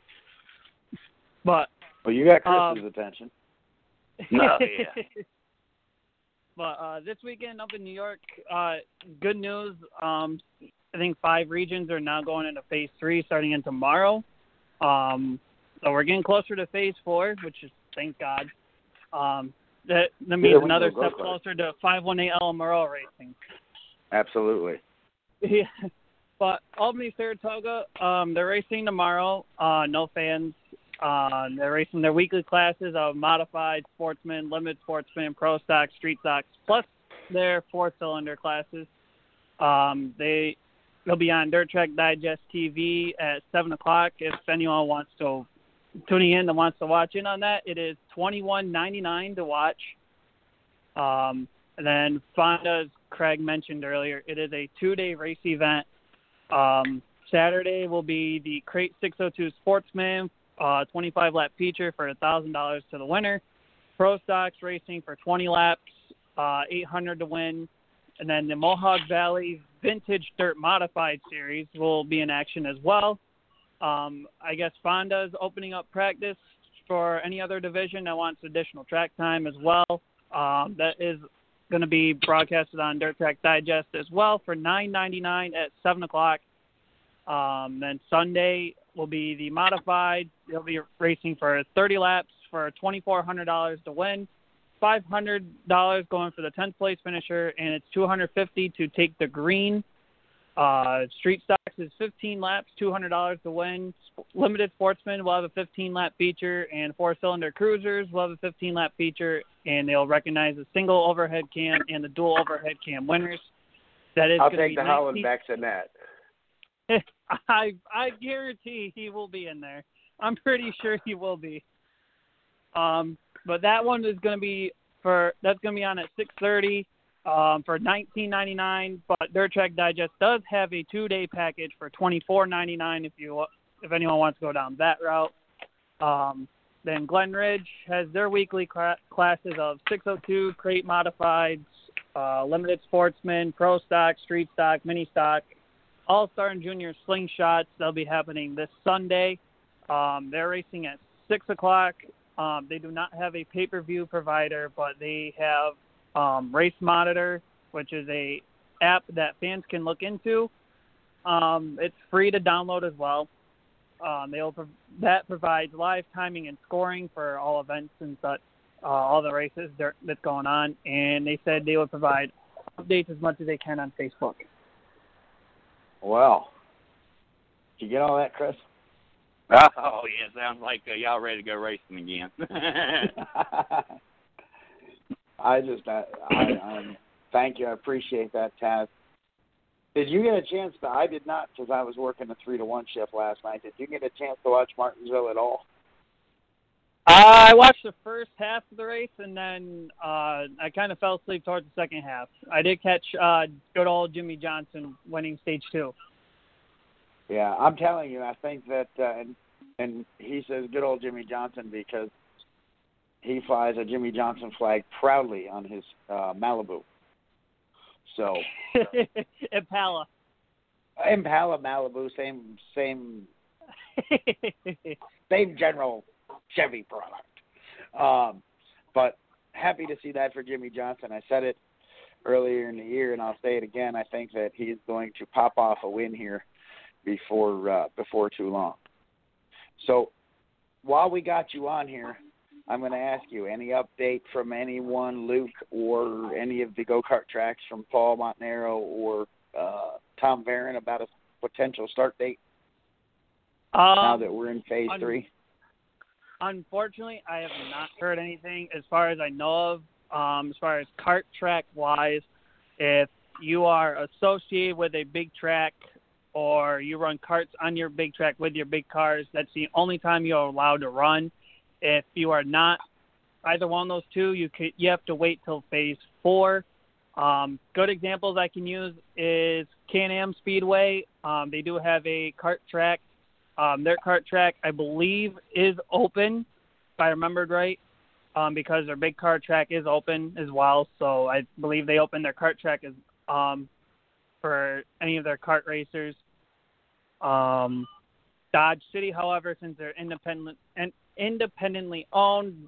But well, you got Chris's attention. No, yeah. But this weekend up in New York, good news. I think 5 regions are now going into Phase 3 starting in tomorrow. So we're getting closer to Phase 4, which is, thank God. That means another step closer to 518 El Moro racing. Absolutely. Yeah. But Albany, Saratoga, they're racing tomorrow. No fans. They're racing their weekly classes of modified, sportsman, limited sportsman, pro stock, street stocks, plus their 4-cylinder classes. They'll be on Dirt Track Digest TV at 7 o'clock. If anyone wants to tuning in and wants to watch in on that, it is $21.99 to watch. And then Fonda, as Craig mentioned earlier, it is a 2-day race event. Saturday will be the Crate 602 Sportsman 25-lap feature for $1,000 to the winner. Pro Stocks racing for 20 laps, $800 to win. And then the Mohawk Valley Vintage Dirt Modified Series will be in action as well. I guess Fonda's opening up practice for any other division that wants additional track time as well. That is going to be broadcasted on Dirt Track Digest as well for $9.99 at 7 o'clock. Then Sunday will be the modified. They'll be racing for 30 laps for $2,400 to win, $500 going for the 10th place finisher, and it's $250 to take the green. Street Stocks is 15 laps, $200 to win. Limited Sportsman will have a 15-lap feature, and four-cylinder Cruisers will have a 15-lap feature, and they'll recognize the single overhead cam and the dual overhead cam winners. That is I'll going to take be the Hollenbecks in that. I guarantee he will be in there. I'm pretty sure he will be. But that one is going to be that's going to be on at 6:30 for $19.99. But Dirt Track Digest does have a 2-day package for $24.99 if anyone wants to go down that route. Then Glen Ridge has their weekly classes of 602 crate modifieds, limited sportsman, pro stock, street stock, mini stock, all-star and junior slingshots. They'll be happening this Sunday. They're racing at 6 o'clock. They do not have a pay-per-view provider, but they have Race Monitor, which is a app that fans can look into. It's free to download as well. That provides live timing and scoring for all events and such, all the races that's going on. And they said they would provide updates as much as they can on Facebook. Well, did you get all that, Chris? Oh, yeah, sounds like y'all ready to go racing again. I thank you. I appreciate that, Taz. Did you get a chance to? I did not, because I was working a 3-to-1 shift last night. Did you get a chance to watch Martinsville at all? I watched the first half of the race, and then I kind of fell asleep towards the second half. I did catch good old Jimmy Johnson winning stage 2. Yeah, I'm telling you, I think that, and he says good old Jimmy Johnson because he flies a Jimmy Johnson flag proudly on his Malibu. So Impala Malibu, same general Chevy product. But happy to see that for Jimmy Johnson. I said it earlier in the year, and I'll say it again. I think that he's going to pop off a win here before too long. So while we got you on here, I'm going to ask you, any update from anyone, Luke, or any of the go-kart tracks from Paul Montanaro or Tom Barron about a potential start date now that we're in phase 3? Unfortunately, I have not heard anything as far as I know of. As far as kart track-wise, if you are associated with a big track or you run karts on your big track with your big cars, that's the only time you're allowed to run. If you are not either one of those two, you have to wait till phase 4. Good examples I can use is Can-Am Speedway. They do have a kart track. Their kart track, I believe, is open, if I remembered right, because their big kart track is open as well. So I believe they opened their kart track as for any of their kart racers. Dodge City, however, since they're independently owned,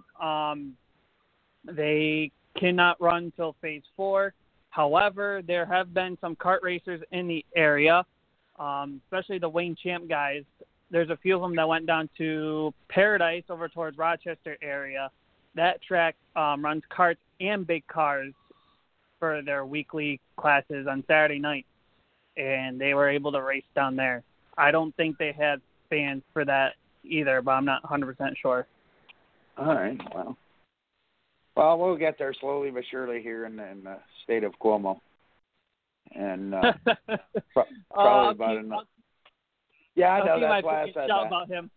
they cannot run until phase 4. However, there have been some kart racers in the area, especially the Wayne Champ guys. There's a few of them that went down to Paradise over towards Rochester area. That track runs karts and big cars for their weekly classes on Saturday night, and they were able to race down there. I don't think they had fans for that either, but I'm not 100% sure. All right, well, we'll get there slowly but surely here in the state of Cuomo, and probably about enough. Yeah, I know, that's why I said that. About him.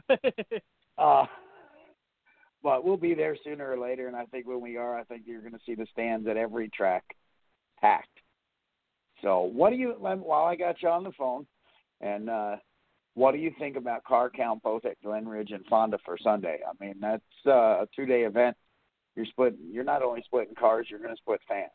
But we'll be there sooner or later, and I think when we are, I think you're going to see the stands at every track packed. So while I got you on the phone, and what do you think about car count both at Glen Ridge and Fonda for Sunday? I mean, that's a 2-day event. You're not only splitting cars, you're going to split fans.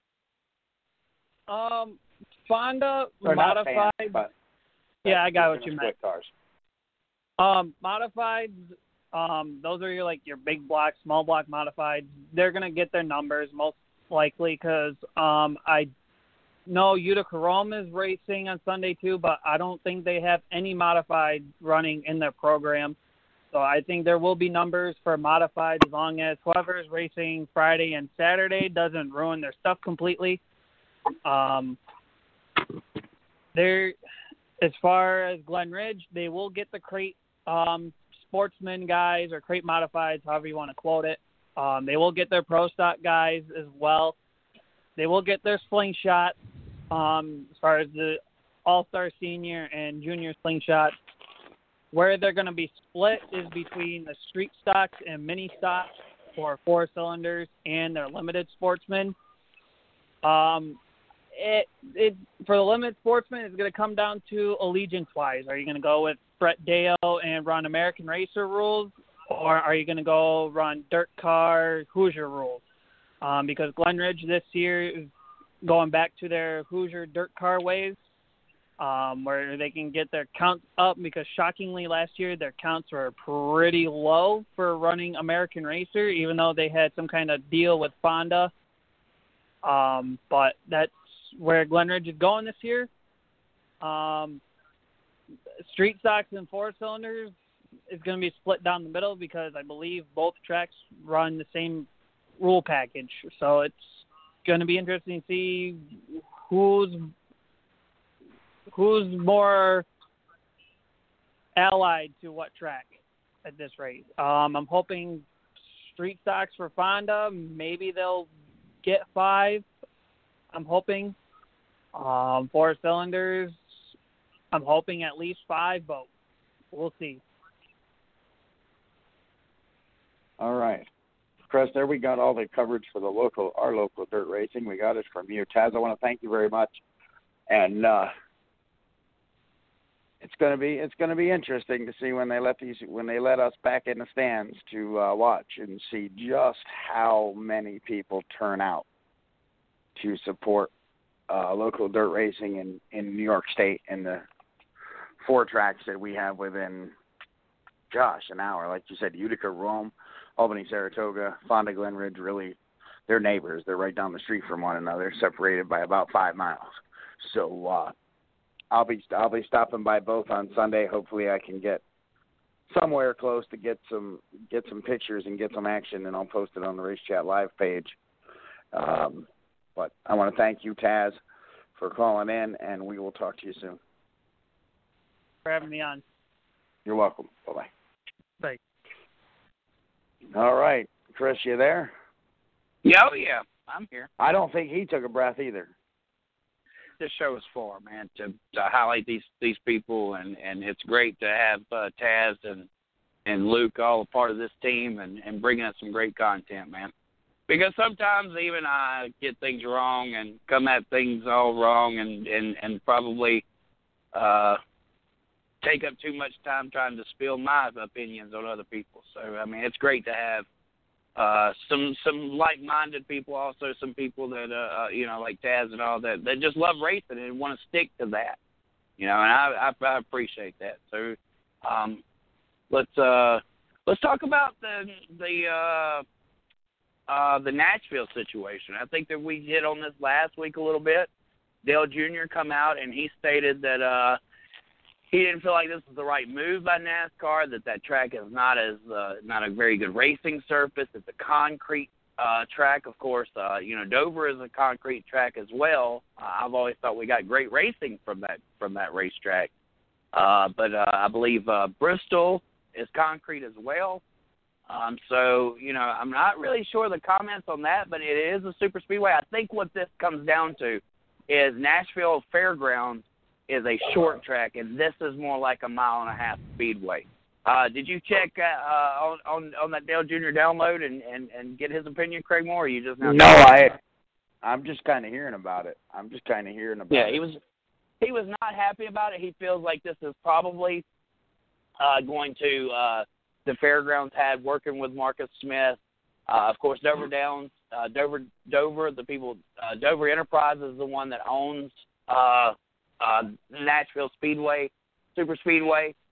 Fonda or modified. Fans, but yeah, I got what you meant. Split cars. Modified, those are your big block, small block modified. They're going to get their numbers most likely because I know Utica Rome is racing on Sunday too, but I don't think they have any modified running in their program. So I think there will be numbers for modified as long as whoever is racing Friday and Saturday doesn't ruin their stuff completely. As far as Glen Ridge, they will get the crate sportsman guys or crate modifieds, however you want to quote it. They will get their pro stock guys as well. They will get their slingshot as far as the all-star senior and junior slingshot. Where they're going to be split is between the street stocks and mini stocks for 4 cylinders and their limited sportsmen. For the limited sportsman, it's going to come down to allegiance-wise. Are you going to go with Brett Dale and run American Racer rules, or are you going to go run Dirt Car Hoosier rules? Because Glen Ridge this year is going back to their Hoosier Dirt Car ways, where they can get their counts up, because shockingly last year their counts were pretty low for running American Racer, even though they had some kind of deal with Fonda. But that's where Glen Ridge is going this year. Street stocks and 4 cylinders is going to be split down the middle because I believe both tracks run the same rule package. So it's going to be interesting to see who's more allied to what track at this race. I'm hoping street stocks for Fonda, maybe they'll get 5. I'm hoping 4 cylinders, I'm hoping at least 5, but we'll see. All right. Chris, there we got all the coverage for our local dirt racing. We got it from you. Taz, I want to thank you very much. And it's going to be interesting to see when they let us back in the stands to watch and see just how many people turn out to support local dirt racing in New York State and the 4 tracks that we have within, an hour. Like you said, Utica, Rome, Albany, Saratoga, Fonda, Glen Ridge, really, they're neighbors. They're right down the street from one another, separated by about 5 miles. So I'll be stopping by both on Sunday. Hopefully I can get somewhere close to get some pictures and get some action, and I'll post it on the Race Chat Live page. But I want to thank you, Taz, for calling in, and we will talk to you soon. For having me on. You're welcome. Bye-bye. Bye. All right. Chris, you there? Yeah, I'm here. I don't think he took a breath either. This show is for, man, to highlight these people, and it's great to have Taz and Luke all a part of this team and bringing us some great content, man. Because sometimes even I get things wrong and come at things all wrong and probably take up too much time trying to spill my opinions on other people. So, I mean, it's great to have some like-minded people, also some people that, like Taz and all that just love racing and want to stick to that. And I appreciate that. So let's talk about the Nashville situation. I think that we hit on this last week a little bit. Dale Jr. come out and he stated that he didn't feel like this was the right move by NASCAR, that track is not a very good racing surface. It's a concrete track, of course. Dover is a concrete track as well. I've always thought we got great racing from that racetrack. But I believe Bristol is concrete as well. So, I'm not really sure the comments on that, but it is a super speedway. I think what this comes down to is Nashville Fairgrounds is a short track, and this is more like a 1.5 mile speedway. Did you check on that Dale Jr. download and get his opinion, Craig Moore? Or you just now? No, I'm just kind of hearing about it. Yeah, he was not happy about it. He feels like this is probably going to the Fairgrounds had working with Marcus Smith. Of course, Dover Downs, Dover, the people, Dover Enterprise is the one that owns Nashville Speedway, Super Speedway.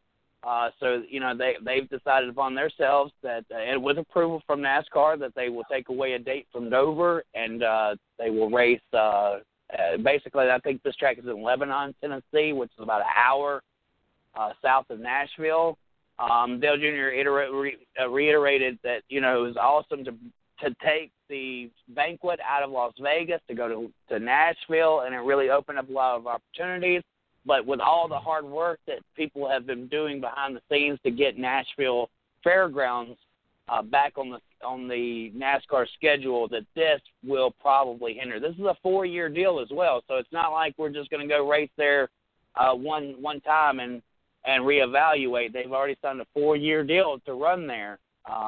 So, they've decided upon themselves that, and with approval from NASCAR, that they will take away a date from Dover, and they will race. Basically, I think this track is in Lebanon, Tennessee, which is about an hour south of Nashville. Dale Jr. reiterated that, it was awesome to take the banquet out of Las Vegas to go to Nashville, and it really opened up a lot of opportunities. But with all the hard work that people have been doing behind the scenes to get Nashville Fairgrounds back on the NASCAR schedule, that this will probably hinder. This is a 4-year deal as well, so it's not like we're just going to go race there one time and reevaluate. They've already signed a 4-year deal to run there.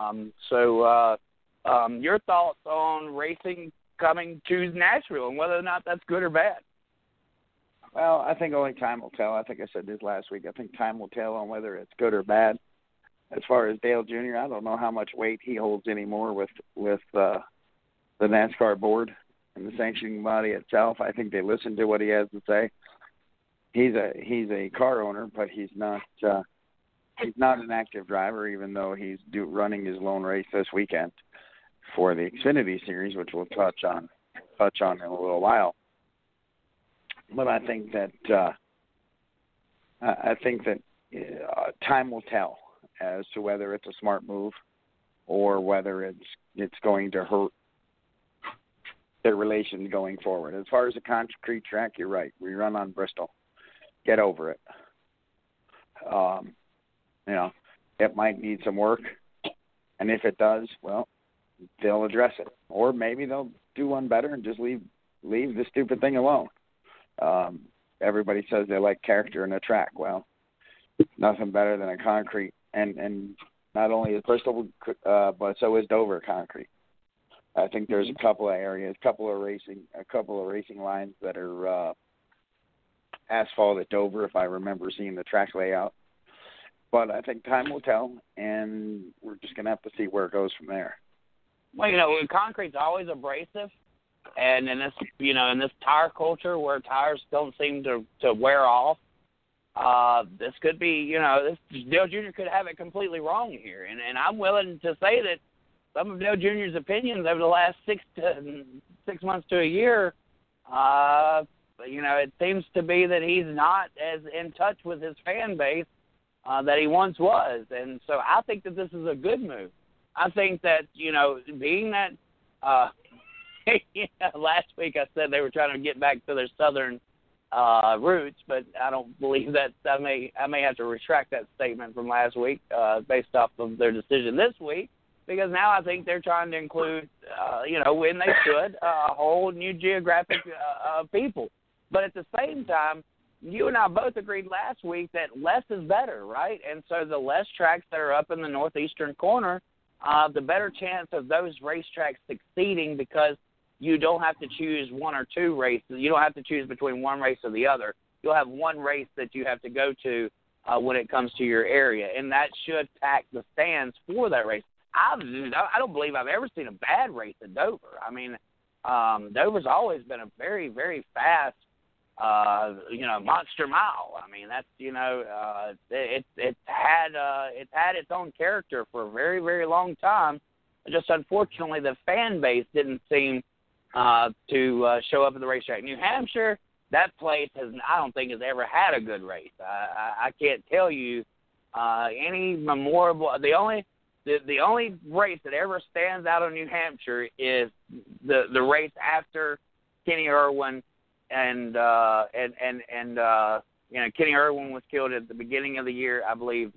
Your thoughts on racing coming to Nashville and whether or not that's good or bad? Well, I think only time will tell. I think I said this last week. I think time will tell on whether it's good or bad. As far as Dale Jr., I don't know how much weight he holds anymore with the NASCAR board and the sanctioning body itself. I think they listen to what he has to say. He's a car owner, but he's not an active driver, even though he's running his lone race this weekend for the Xfinity Series, which we'll touch on in a little while. But I think that time will tell as to whether it's a smart move or whether it's going to hurt their relations going forward. As far as the concrete track, you're right. We run on Bristol. Get over it. It might need some work, and if it does, well, they'll address it, or maybe they'll do one better and just leave the stupid thing alone. Everybody says they like character in a track. Well, nothing better than a concrete, and not only is Bristol, but so is Dover concrete. I think there's a couple of areas, a couple of racing lines that are asphalt at Dover, if I remember seeing the track layout. But I think time will tell, and we're just going to have to see where it goes from there. Well, concrete's always abrasive. And in this tire culture where tires don't seem to wear off, this could be, Dale Jr. could have it completely wrong here. And I'm willing to say that some of Dale Jr.'s opinions over the last 6 months to a year, it seems to be that he's not as in touch with his fan base that he once was. And so I think that this is a good move. I think that, being that last week I said they were trying to get back to their southern roots, but I don't believe that. I may have to retract that statement from last week based off of their decision this week, because now I think they're trying to include, when they should, a whole new geographic people. But at the same time, you and I both agreed last week that less is better, right? And so the less tracks that are up in the northeastern corner, the better chance of those racetracks succeeding, because you don't have to choose one or two races. You don't have to choose between one race or the other. You'll have one race that you have to go to when it comes to your area, and that should pack the stands for that race. I don't believe I've ever seen a bad race at Dover. I mean, Dover's always been a very, very fast, monster mile. I mean, that's, it's had its own character for a very, very long time. Just unfortunately, the fan base didn't seem to show up at the racetrack. New Hampshire, that place I don't think has ever had a good race. I can't tell you any memorable. The only race that ever stands out in New Hampshire is the race after Kenny Irwin and Kenny Irwin was killed at the beginning of the year. I believe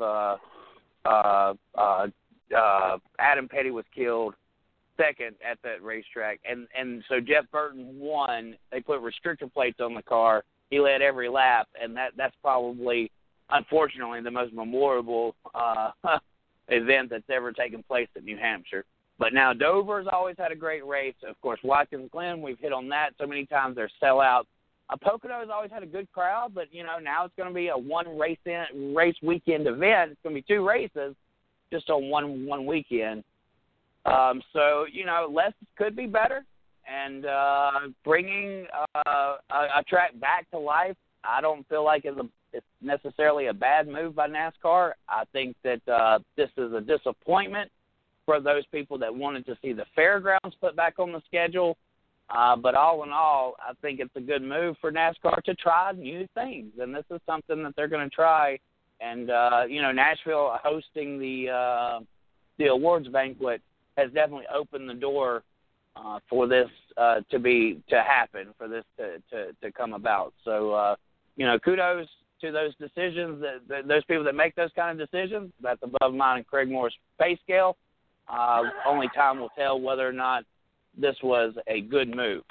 Adam Petty was killed second at that racetrack, and so Jeff Burton won. They put restrictor plates on the car. He led every lap, and that's probably, unfortunately, the most memorable event that's ever taken place at New Hampshire. But now Dover's always had a great race. Of course, Watkins Glen, we've hit on that so many times. They're sellouts. Pocono's always had a good crowd, but now it's going to be a one race weekend event. It's going to be two races just on one weekend. So less could be better, and bringing a track back to life, I don't feel like is it's necessarily a bad move by NASCAR. I think that this is a disappointment for those people that wanted to see the fairgrounds put back on the schedule. But all in all, I think it's a good move for NASCAR to try new things, and this is something that they're going to try. And Nashville hosting the awards banquet has definitely opened the door for this to happen, for this to come about. So kudos to those decisions, those people that make those kind of decisions. That's above mine and Craig Moore's pay scale. Only time will tell whether or not this was a good move.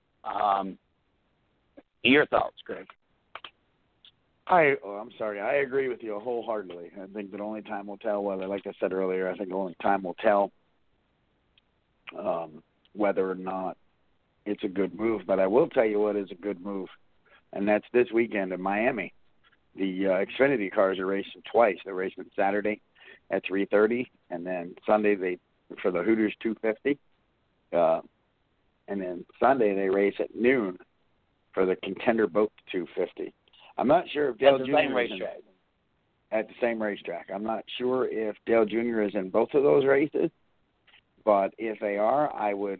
Your thoughts, Craig? I'm sorry. I agree with you wholeheartedly. I think that only time will tell whether, like I said earlier, I think only time will tell whether or not it's a good move. But I will tell you what is a good move, and that's this weekend in Miami. The Xfinity cars are racing twice. They're racing Saturday at 3:30, and then Sunday for the Hooters 250. And then Sunday they race at noon for the Contender Boat 250. I'm not sure if Dale Jr. is at the same racetrack. I'm not sure if Dale Jr. is in both of those races, but if they are, I would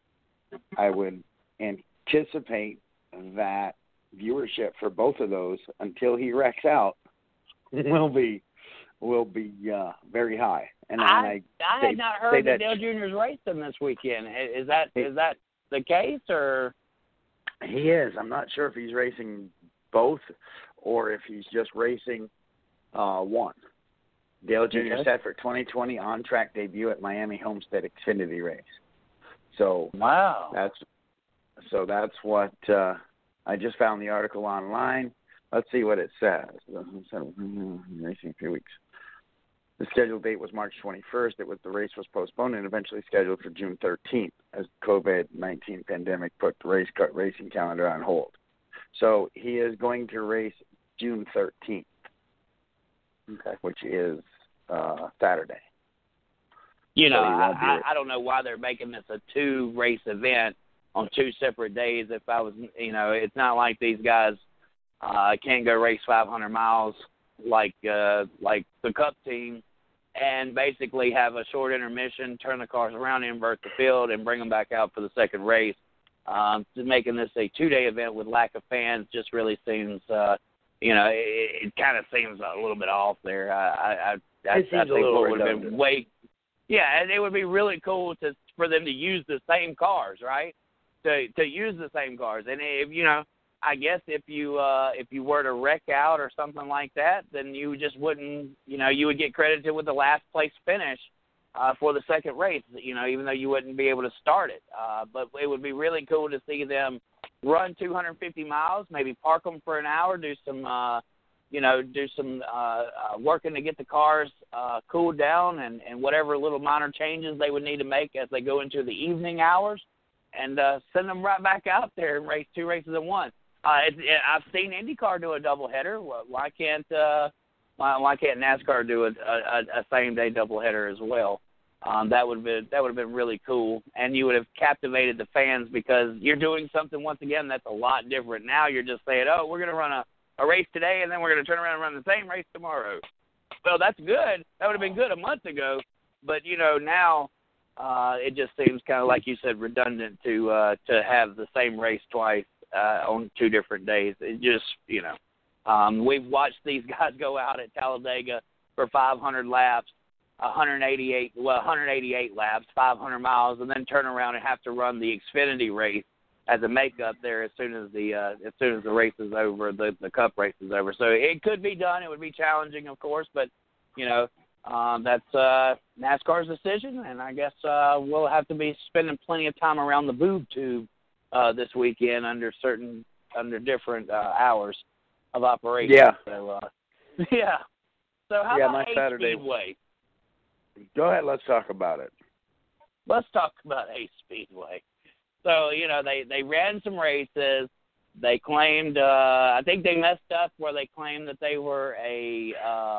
anticipate that viewership for both of those until he wrecks out will be very high. And I had not heard that Dale Jr.'s racing this weekend. Is that the case, or? He is. I'm not sure if he's racing both or if he's just racing one. Dale Jr. set for 2020 on-track debut at Miami Homestead Xfinity race. So wow, that's what I just found the article online. Let's see what it says. Racing a few weeks. The scheduled date was March 21st. The race was postponed and eventually scheduled for June 13th as the COVID-19 pandemic put the racing calendar on hold. So he is going to race June 13th, which is Saturday. I don't know why they're making this a 2-race event on 2 separate days. If I was, it's not like these guys can't go race 500 miles like the Cup team and basically have a short intermission, turn the cars around, invert the field, and bring them back out for the second race. Just making this a 2-day event with lack of fans just really seems, it kind of seems a little bit off there. I think what would have been and it would be really cool for them to use the same cars, right? To use the same cars, and if I guess if you were to wreck out or something like that, then you just wouldn't, you would get credited with the last place finish for the second race, even though you wouldn't be able to start it. But it would be really cool to see them run 250 miles, maybe park them for an hour, do some working to get the cars cooled down and whatever little minor changes they would need to make as they go into the evening hours, and send them right back out there and race 2 races in one. I've seen IndyCar do a doubleheader. Why can't NASCAR do a same day doubleheader as well? That would have been really cool, and you would have captivated the fans because you're doing something once again that's a lot different. Now you're just saying, oh, we're going to run a race today, and then we're going to turn around and run the same race tomorrow. Well, that's good. That would have been good a month ago, but now it just seems kind of like you said, redundant to have the same race twice. On 2 different days. It just, we've watched these guys go out at Talladega for 500 laps, 188 laps, 500 miles, and then turn around and have to run the Xfinity race as a makeup there as soon as the race is over, the Cup race is over. So it could be done. It would be challenging, of course, but that's NASCAR's decision, and I guess we'll have to be spending plenty of time around the boob tube this weekend under different hours of operation. Yeah. So, So how about Saturday Speedway? Go ahead. Let's talk about it. Let's talk about Ace Speedway. So, they ran some races. They claimed, I think they messed up where they claimed that they were a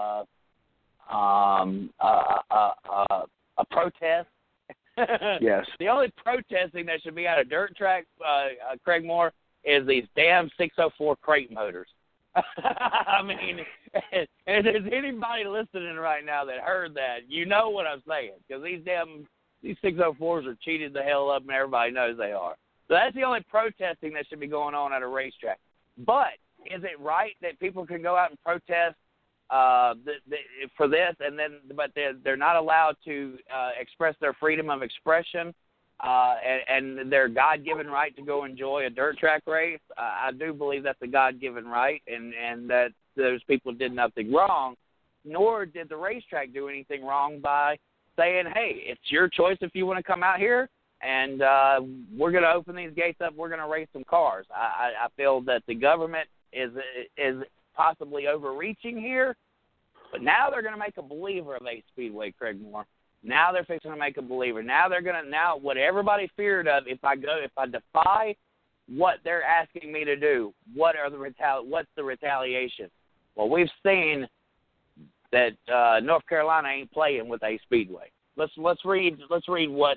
protest. Yes. The only protesting that should be at a dirt track, Craig Moore, is these damn 604 crate motors. I mean, if there's anybody listening right now that heard that, you know what I'm saying, because these 604s are cheated the hell up, and everybody knows they are. So that's the only protesting that should be going on at a racetrack. But is it right that people can go out and protest for this, but they're not allowed to express their freedom of expression and their God-given right to go enjoy a dirt track race? I do believe that's a God-given right, and that those people did nothing wrong, nor did the racetrack do anything wrong by saying, hey, it's your choice if you want to come out here, and we're going to open these gates up, we're going to race some cars. I feel that the government is possibly overreaching here, but now they're going to make a believer of Ace Speedway, Craig Moore. Now they're fixing to make a believer. Now what everybody feared of, if I defy what they're asking me to do, what's the retaliation? Well, we've seen that North Carolina ain't playing with Ace Speedway. Let's read what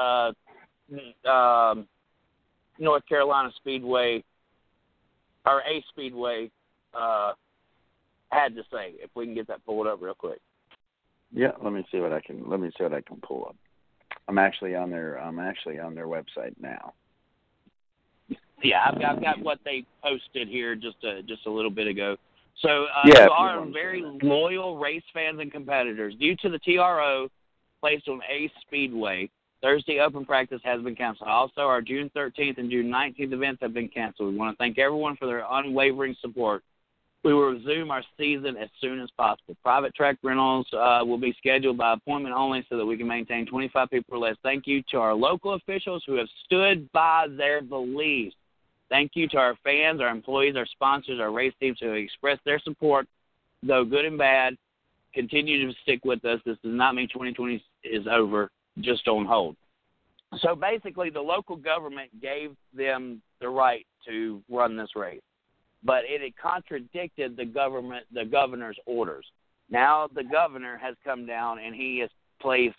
North Carolina Speedway or Ace Speedway had to say. If we can get that pulled up real quick. Yeah, let me see what I can pull up. I'm actually on their website now. Yeah, I've got what they posted here just a little bit ago. So to our very loyal race fans and competitors, due to the TRO placed on Ace Speedway, Thursday open practice has been canceled. Also, our June 13th and June 19th events have been canceled. We want to thank everyone for their unwavering support. We will resume our season as soon as possible. Private track rentals will be scheduled by appointment only so that we can maintain 25 people or less. Thank you to our local officials who have stood by their beliefs. Thank you to our fans, our employees, our sponsors, our race teams who have expressed their support, though good and bad. Continue to stick with us. This does not mean 2020 is over, just on hold. So basically, the local government gave them the right to run this race, but it had contradicted the governor's orders. Now the governor has come down and he has placed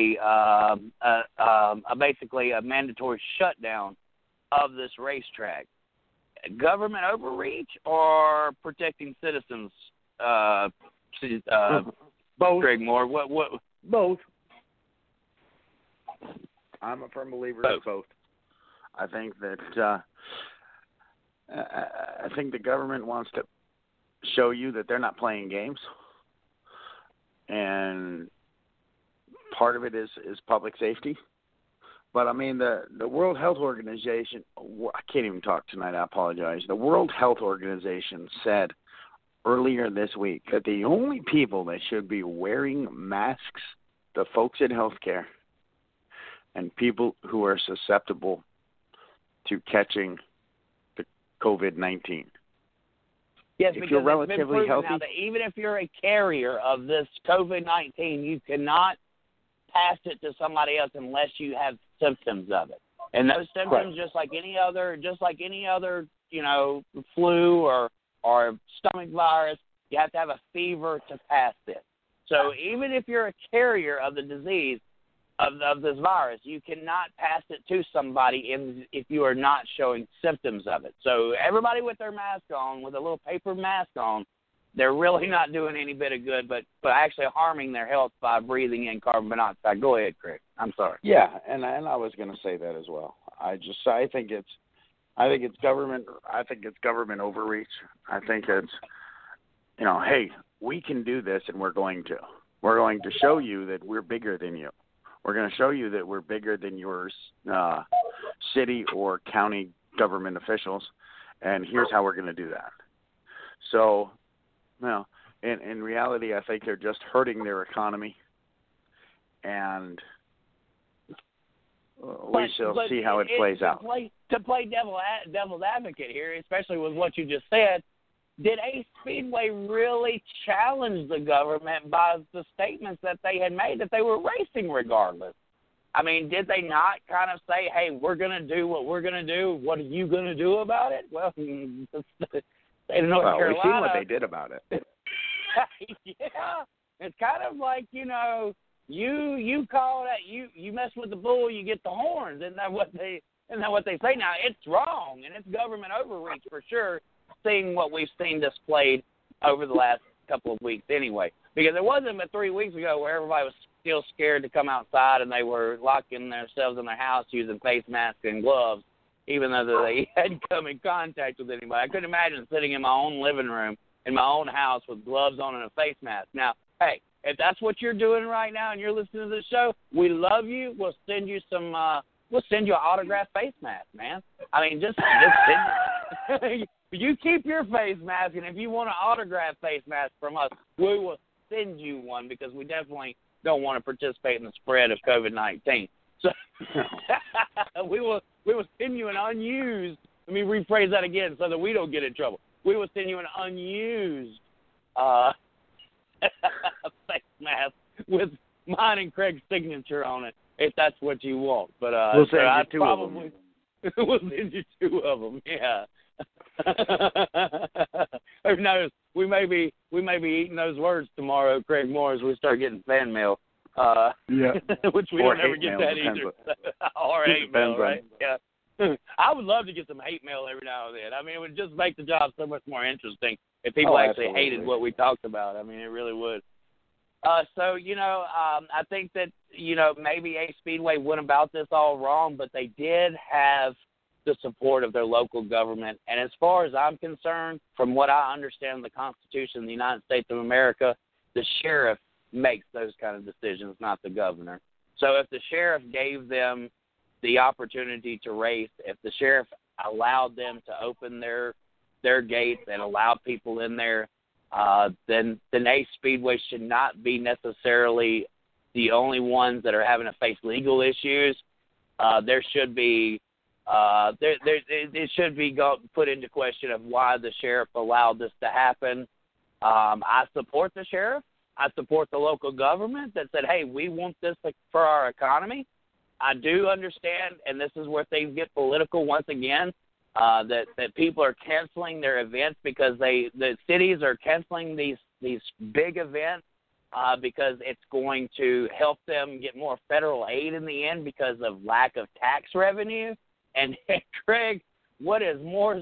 basically a mandatory shutdown of this racetrack. Government overreach or protecting citizens? Both. Craig Moore, what? Both. I'm a firm believer in both. I think that I think the government wants to show you that they're not playing games, and part of it is public safety. But I mean, the World Health Organization, I can't even talk tonight, I apologize. The World Health Organization said earlier this week that the only people that should be wearing masks, the folks in healthcare and people who are susceptible to catching the COVID-19. Yes, if because you're relatively healthy, now that even if you're a carrier of this COVID-19, you cannot pass it to somebody else unless you have symptoms of it. And those symptoms, just like any other, flu or stomach virus, you have to have a fever to pass it. So even if you're a carrier of the disease, of this virus, you cannot pass it to somebody if you are not showing symptoms of it. So everybody with their mask on, with a little paper mask on, they're really not doing any bit of good, but actually harming their health by breathing in carbon monoxide. Go ahead, Craig. I'm sorry. Yeah, and I was going to say that as well. I think it's government overreach. I think it's, hey, we can do this, and we're going to show you that we're bigger than you. We're going to show you that we're bigger than your city or county government officials, and here's how we're going to do that. So, in reality, I think they're just hurting their economy, and we shall see how it plays out. To play devil's advocate here, especially with what you just said, did Ace Speedway really challenge the government by the statements that they had made that they were racing regardless? I mean, did they not kind of say, hey, we're going to do what we're going to do. What are you going to do about it? Well, the state of North Carolina. We've seen what they did about it. Yeah. It's kind of like, you call that, you mess with the bull, you get the horns. Isn't that what they say? Now, it's wrong, and it's government overreach for sure. seeing what we've seen displayed over the last couple of weeks anyway. Because it wasn't but 3 weeks ago where everybody was still scared to come outside and they were locking themselves in their house using face masks and gloves, even though they hadn't come in contact with anybody. I couldn't imagine sitting in my own living room in my own house with gloves on and a face mask. Now, hey, if that's what you're doing right now and you're listening to this show, we love you. We'll send you some. We'll send you an autographed face mask, man. I mean, just send. You keep your face mask, and if you want an autographed face mask from us, we will send you one because we definitely don't want to participate in the spread of COVID-19. So we will send you an unused. Let me rephrase that again so that we don't get in trouble. We will send you an unused face mask with mine and Craig's signature on it, if that's what you want. But we'll send you two of them. We'll send you two of them. Yeah. I've noticed we may be eating those words tomorrow, Craig Moore, as we start getting fan mail. Yeah. Which we or don't ever get that either. Or hate mail, right? Yeah. I would love to get some hate mail every now and then. I mean, it would just make the job so much more interesting if people actually hated what we talked about. I mean, it really would. So, I think that, maybe Ace Speedway went about this all wrong, but they did have the support of their local government. And as far as I'm concerned, from what I understand of the Constitution of the United States of America, the sheriff makes those kind of decisions, not the governor. So if the sheriff gave them the opportunity to race, if the sheriff allowed them to open their gates and allow people in there, then Ace Speedway should not be necessarily the only ones that are having to face legal issues. There should be it should be put into question of why the sheriff allowed this to happen. I support the sheriff. I support the local government that said, hey, we want this for our economy. I do understand, and this is where things get political once again, that people are canceling their events because the cities are canceling these big events because it's going to help them get more federal aid in the end because of lack of tax revenue. And Craig, what is more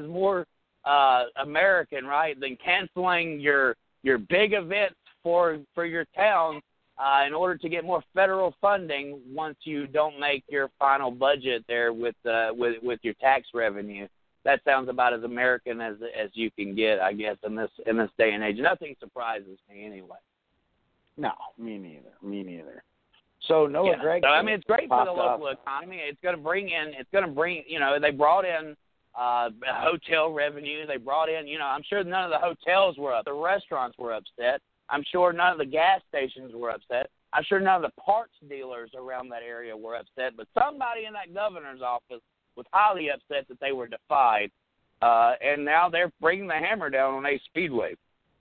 American, right, than canceling your big events for your town in order to get more federal funding once you don't make your final budget there with your tax revenue. That sounds about as American as you can get, I guess, in this day and age. Nothing surprises me anyway. No, me neither. So Noah Greg. So, I mean, it's great for the local economy. It's going to bring, they brought in hotel revenue. They brought in, I'm sure none of the hotels were up. The restaurants were upset. I'm sure none of the gas stations were upset. I'm sure none of the parts dealers around that area were upset. But somebody in that governor's office was highly upset that they were defied. And now they're bringing the hammer down on Ace Speedway.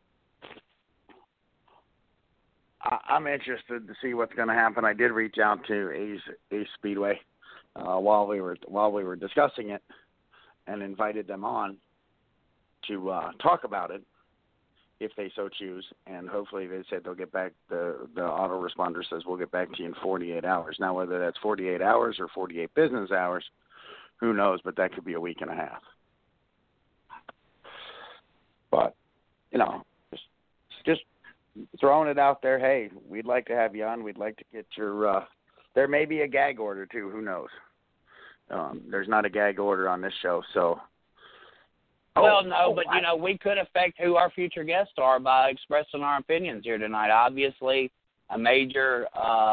I'm interested to see what's going to happen. I did reach out to Ace Speedway while we were discussing it, and invited them on to talk about it if they so choose. And hopefully, they said they'll get back. The autoresponder says we'll get back to you in 48 hours. Now, whether that's 48 hours or 48 business hours, who knows? But that could be a week and a half. But just throwing it out there, hey, we'd like to have you on. We'd like to get your there may be a gag order, too. Who knows? There's not a gag order on this show, so. But, we could affect who our future guests are by expressing our opinions here tonight. Obviously, a major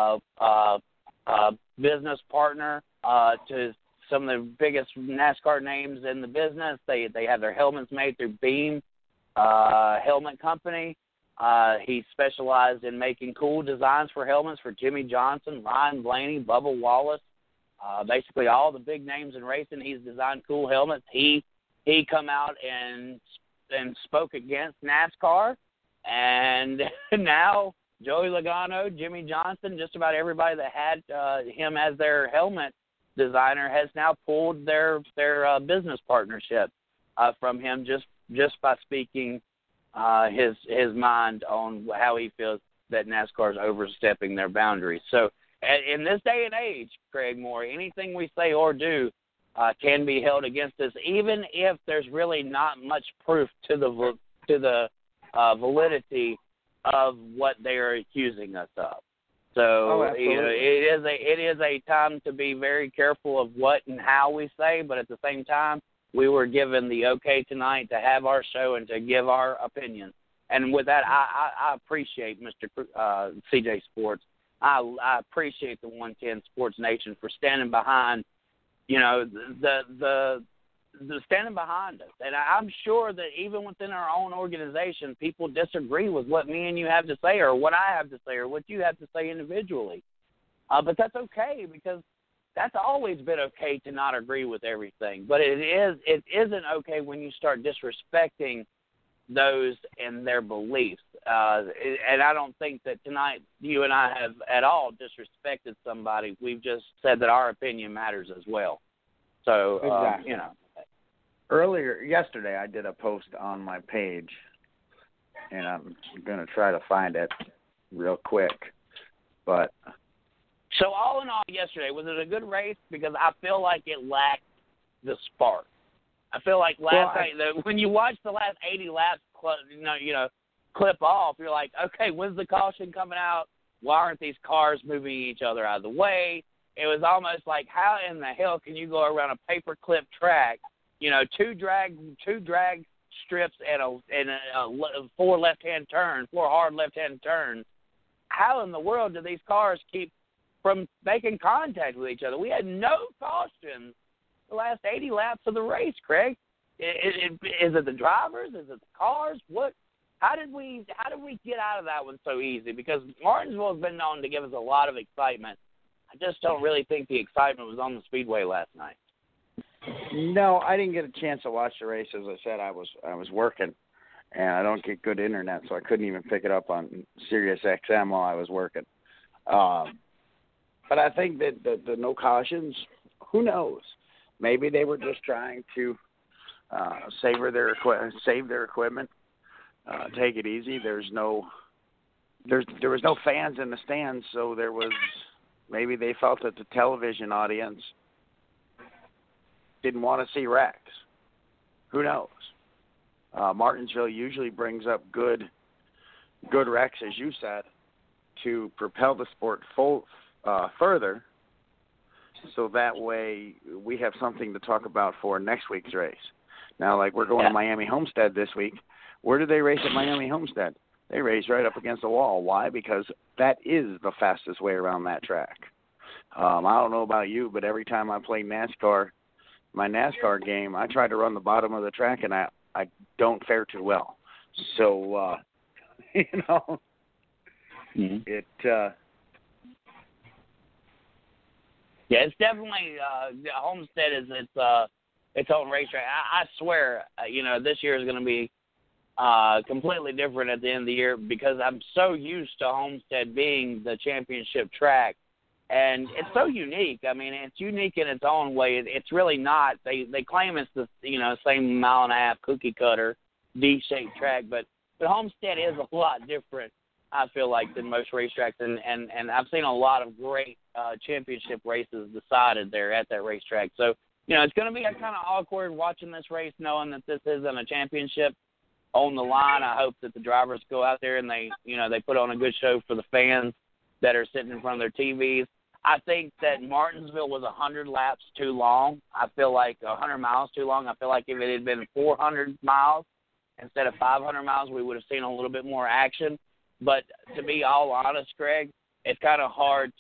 business partner to some of the biggest NASCAR names in the business. They have their helmets made through Beam Helmet Company. He specialized in making cool designs for helmets for Jimmy Johnson, Ryan Blaney, Bubba Wallace, basically all the big names in racing. He's designed cool helmets. He come out and spoke against NASCAR, and now Joey Logano, Jimmy Johnson, just about everybody that had him as their helmet designer has now pulled their business partnership from him just by speaking his mind on how he feels that NASCAR is overstepping their boundaries. So in this day and age, Craig Moore, anything we say or do can be held against us, even if there's really not much proof to the validity of what they are accusing us of. So it is a time to be very careful of what and how we say, but at the same time, we were given the okay tonight to have our show and to give our opinion. And with that, I appreciate Mr. CJ Sports. I appreciate the 110 Sports Nation for standing behind, the standing behind us. And I'm sure that even within our own organization, people disagree with what me and you have to say, or what I have to say, or what you have to say individually. But that's okay, because that's always been okay to not agree with everything. But it isn't okay when you start disrespecting those and their beliefs. And I don't think that tonight you and I have at all disrespected somebody. We've just said that our opinion matters as well. So, exactly. Earlier, yesterday, I did a post on my page, and I'm going to try to find it real quick. But so all in all, yesterday, was it a good race? Because I feel like it lacked the spark. I feel like last night, when you watch the last 80 laps, clip off, you're like, okay, when's the caution coming out? Why aren't these cars moving each other out of the way? It was almost like, how in the hell can you go around a paperclip track? Two drag strips and four hard left-hand turns. How in the world do these cars keep from making contact with each other? We had no caution the last 80 laps of the race, Craig. Is it the drivers? Is it the cars? What? How did we get out of that one so easy? Because Martinsville has been known to give us a lot of excitement. I just don't really think the excitement was on the speedway last night. No, I didn't get a chance to watch the race. As I said, I was working, and I don't get good internet, so I couldn't even pick it up on Sirius XM while I was working. But I think that the no cautions, who knows? Maybe they were just trying to save their equipment, take it easy. There was no fans in the stands, so maybe they felt that the television audience didn't want to see wrecks. Who knows? Martinsville usually brings up good wrecks, as you said, to propel the sport further, so that way we have something to talk about for next week's race. Now, like we're going to Miami Homestead this week. Where do they race at Miami Homestead? They race right up against the wall. Why? Because that is the fastest way around that track. I don't know about you, but every time I play my NASCAR game, I try to run the bottom of the track, and I don't fare too well. So, it yeah, it's definitely Homestead is its own racetrack. I swear, this year is going to be completely different at the end of the year, because I'm so used to Homestead being the championship track, and it's so unique. I mean, it's unique in its own way. It's really not. They claim it's the same mile-and-a-half cookie cutter D-shaped track, but Homestead is a lot different, I feel like, than most racetracks, and I've seen a lot of great championship races decided there at that racetrack. So, it's going to be kind of awkward watching this race, knowing that this isn't a championship on the line. I hope that the drivers go out there and they put on a good show for the fans that are sitting in front of their TVs. I think that Martinsville was 100 laps too long. I feel like 100 miles too long. I feel like if it had been 400 miles instead of 500 miles, we would have seen a little bit more action. But to be all honest, Greg, it's kind of hard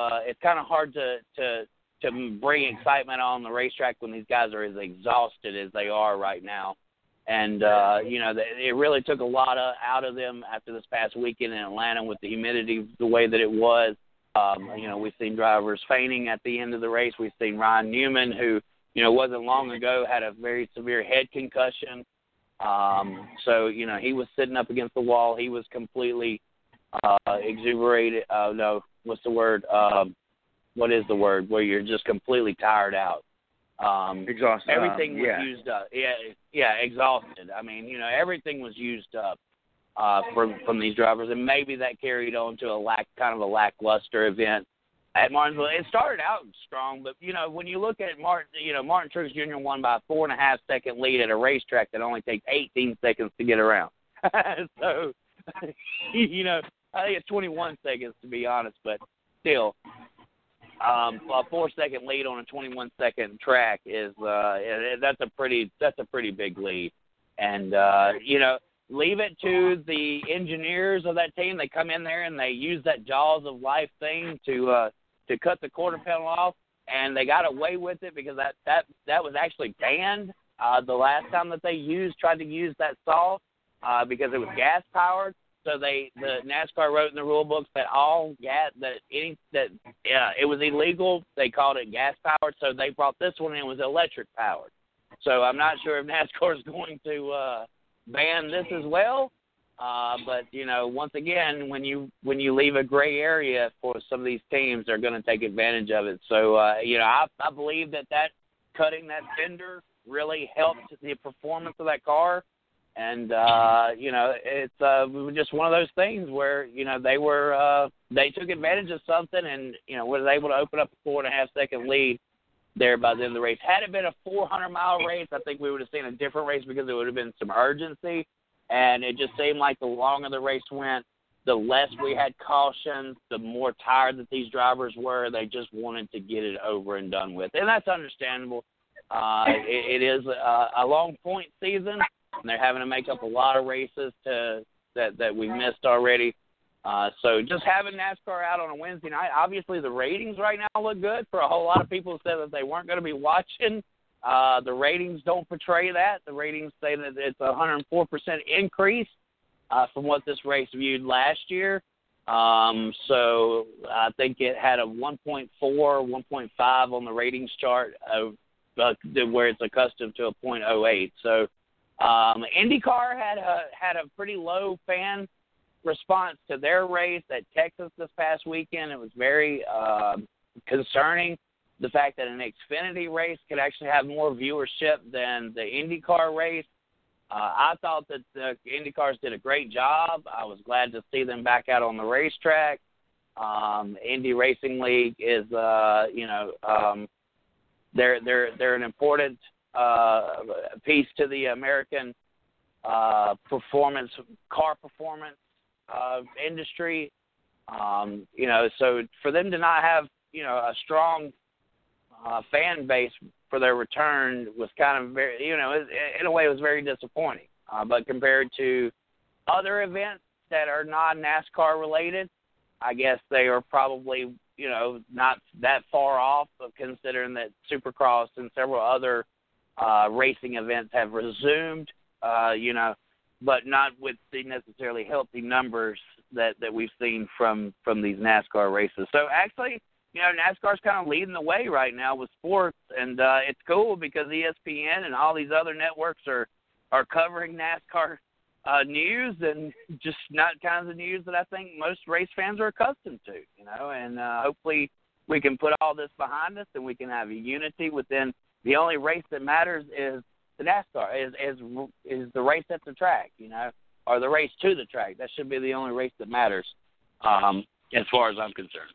to bring excitement on the racetrack when these guys are as exhausted as they are right now. And it really took a lot out of them after this past weekend in Atlanta with the humidity the way that it was. We've seen drivers fainting at the end of the race. We've seen Ryan Newman, who wasn't long ago, had a very severe head concussion. So he was sitting up against the wall. He was completely exuberated. What's the word? What is the word where you're just completely tired out? Exhausted. Everything was used up. Yeah, exhausted. I mean, everything was used up from these drivers, and maybe that carried on to a lackluster event at Martinsville. It started out strong, but, when you look at Martin Truex Jr. won by a 4.5-second lead at a racetrack that only takes 18 seconds to get around. So, I think it's 21 seconds to be honest, but still, a 4-second lead on a 21-second track is that's a pretty big lead, and leave it to the engineers of that team. They come in there and they use that jaws of life thing to cut the quarter panel off, and they got away with it because that was actually banned the last time that they tried to use that saw because it was gas powered. So the NASCAR wrote in the rule books that it was illegal. They called it gas powered. So they brought this one in, it was electric powered. So I'm not sure if NASCAR is going to ban this as well. But once again, when you leave a gray area for some of these teams, they're going to take advantage of it. So I believe that cutting that fender really helped the performance of that car. And, it's just one of those things where, they took advantage of something and, was able to open up a 4.5-second lead there by the end of the race. Had it been a 400-mile race, I think we would have seen a different race because it would have been some urgency. And it just seemed like the longer the race went, the less we had cautions, the more tired that these drivers were. They just wanted to get it over and done with. And that's understandable. It is a long point season. And they're having to make up a lot of races that we missed already. So just having NASCAR out on a Wednesday night, obviously the ratings right now look good. For a whole lot of people who said that they weren't going to be watching, the ratings don't portray that. The ratings say that it's a 104% increase from what this race viewed last year. So I think it had a 1.4, 1.5 on the ratings chart where it's accustomed to a 0.08. So IndyCar had a pretty low fan response to their race at Texas this past weekend. It was very concerning, the fact that an Xfinity race could actually have more viewership than the IndyCar race. I thought that the IndyCars did a great job. I was glad to see them back out on the racetrack. Indy Racing League is, they're an important piece to the American car performance industry. So for them to not have a strong fan base for their return was kind of very, in a way, it was very disappointing. But compared to other events that are non-NASCAR related, I guess they are probably not that far off, considering that Supercross and several other racing events have resumed, but not with the necessarily healthy numbers that we've seen from these NASCAR races. So actually, NASCAR's kind of leading the way right now with sports, and it's cool because ESPN and all these other networks are covering NASCAR news, and just not kinds of news that I think most race fans are accustomed to, and hopefully we can put all this behind us and we can have a unity within. The only race that matters is the NASCAR, is the race at the track, or the race to the track. That should be the only race that matters, as far as I'm concerned.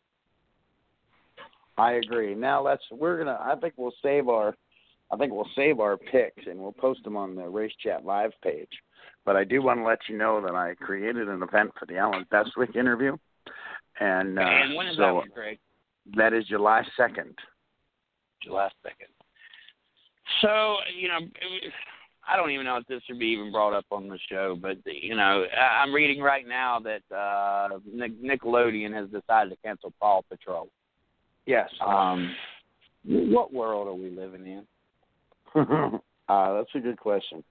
I agree. Now I think we'll save our picks and we'll post them on the Race Chat Live page. But I do want to let you know that I created an event for the Alan Bestwick interview, and when is that one, Greg? That is July 2nd. July 2nd. So, I don't even know if this should be even brought up on the show, but, I'm reading right now that Nickelodeon has decided to cancel Paw Patrol. Yes. What world are we living in? That's a good question.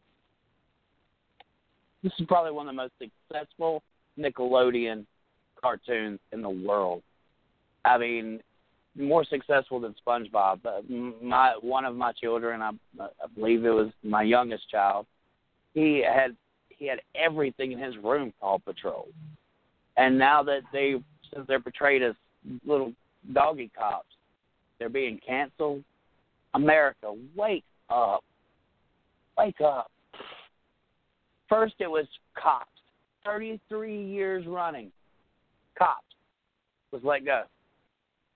This is probably one of the most successful Nickelodeon cartoons in the world. I mean, more successful than SpongeBob. One of my children, I believe it was my youngest child, he had everything in his room, Paw Patrol. And now that since they're portrayed as little doggy cops, they're being canceled. America, wake up. Wake up. First it was Cops. 33 years running. Cops was let go.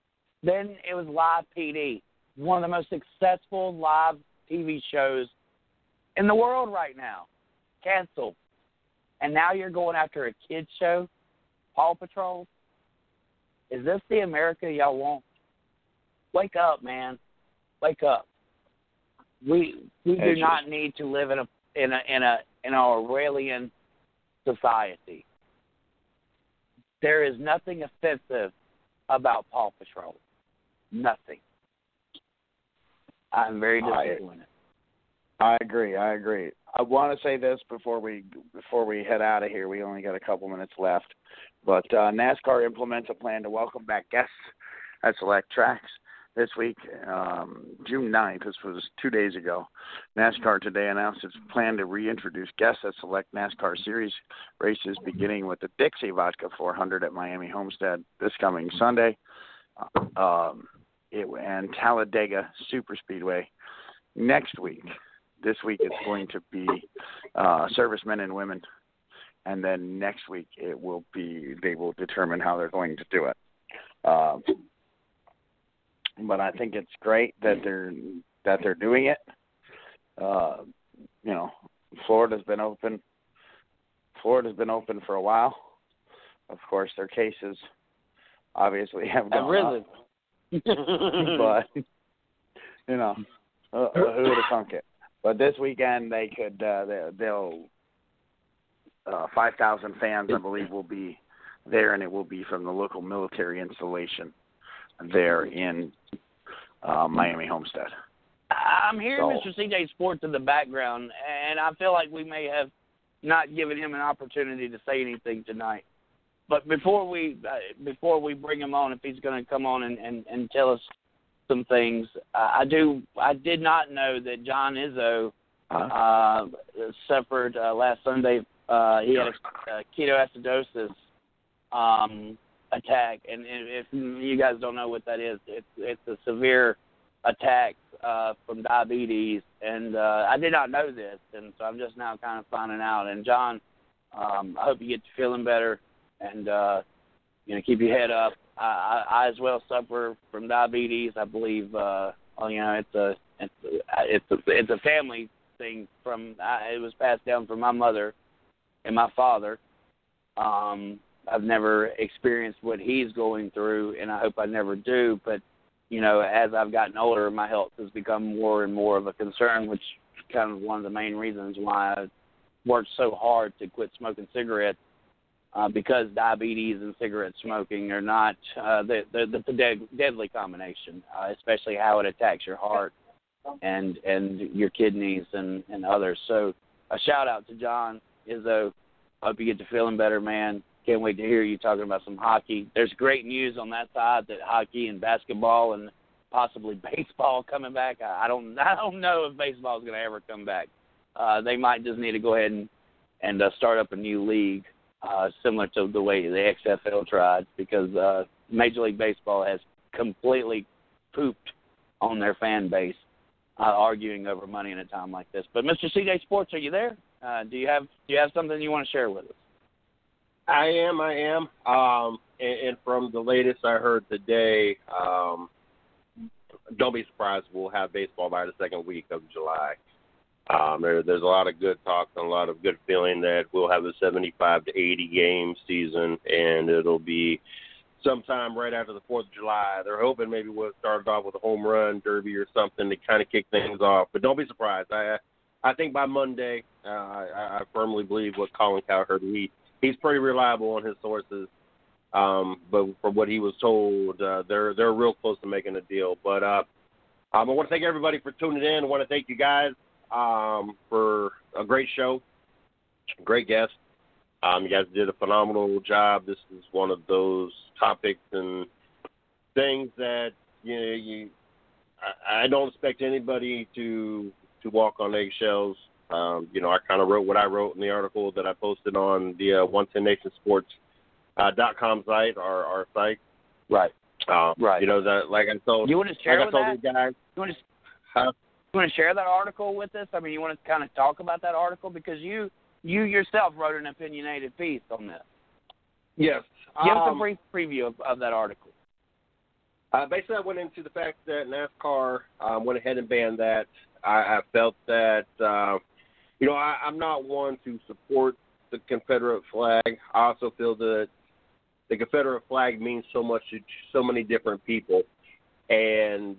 Then it was Live PD, one of the most successful live TV shows in the world right now. Canceled. And now you're going after a kids show, Paw Patrol? Is this the America y'all want? Wake up, man. Wake up. We do not need to live in an Orwellian society. There is nothing offensive about Paw Patrol. Nothing. I'm very disappointed. I agree. I want to say this before we head out of here. We only got a couple minutes left. But NASCAR implements a plan to welcome back guests at select tracks this week, June 9th. This was 2 days ago. NASCAR today announced its plan to reintroduce guests at select NASCAR Series races, beginning with the Dixie Vodka 400 at Miami Homestead this coming Sunday, and Talladega Superspeedway next week. This week it's going to be servicemen and women, and then next week they will determine how they're going to do it. But I think it's great that they're doing it. Florida's been open. Florida's been open for a while. Of course, their cases obviously have gone up. But who would have thunk it? But this weekend they could. They'll 5,000 fans, I believe, will be there, and it will be from the local military installation there in Miami Homestead. I'm hearing Mr. CJ Sports in the background, and I feel like we may have not given him an opportunity to say anything tonight. But before we bring him on, if he's going to come on and tell us some things, I did not know that John Izzo suffered last Sunday. He had a ketoacidosis attack, and if you guys don't know what that is, it's a severe attack from diabetes, and I did not know this, and so I'm just now kind of finding out. And John, I hope you get to feeling better, and keep your head up. I as well suffer from diabetes. I believe it's a family thing. It was passed down from my mother and my father. I've never experienced what he's going through, and I hope I never do. But as I've gotten older, my health has become more and more of a concern, which is kind of one of the main reasons why I worked so hard to quit smoking cigarettes. Because diabetes and cigarette smoking are not the deadly combination, especially how it attacks your heart and your kidneys and others. So a shout out to John Izzo. Hope you get to feeling better, man. Can't wait to hear you talking about some hockey. There's great news on that side that hockey and basketball and possibly baseball coming back. I don't know if baseball is going to ever come back. They might just need to go ahead and start up a new league. Similar to the way the XFL tried, because Major League Baseball has completely pooped on their fan base, arguing over money in a time like this. But Mr. CJ Sports, are you there? Do you have something you want to share with us? I am. And from the latest I heard today, don't be surprised we'll have baseball by the second week of July. There's a lot of good talk and a lot of good feeling that we'll have a 75 to 80 game season, and it'll be sometime right after the 4th of July. They're hoping maybe we'll start off with a home run derby or something to kind of kick things off. But don't be surprised. I think by Monday, I firmly believe what Colin Cowherd, he's pretty reliable on his sources. But from what he was told, they're real close to making a deal. But I want to thank everybody for tuning in. I want to thank you guys for a great show, great guest. You guys did a phenomenal job. This is one of those topics and things that I don't expect anybody to walk on eggshells. I kind of wrote what I wrote in the article that I posted on the 110nationsports.com site, our site. Right. Right. That like I told you want to share like I told that? you guys. You want to share that article with us? I mean, you want to kind of talk about that article because you yourself wrote an opinionated piece on this. Yes. Give us a brief preview of that article. Basically, I went into the fact that NASCAR went ahead and banned that. I felt that, I'm not one to support the Confederate flag. I also feel that the Confederate flag means so much to so many different people. And,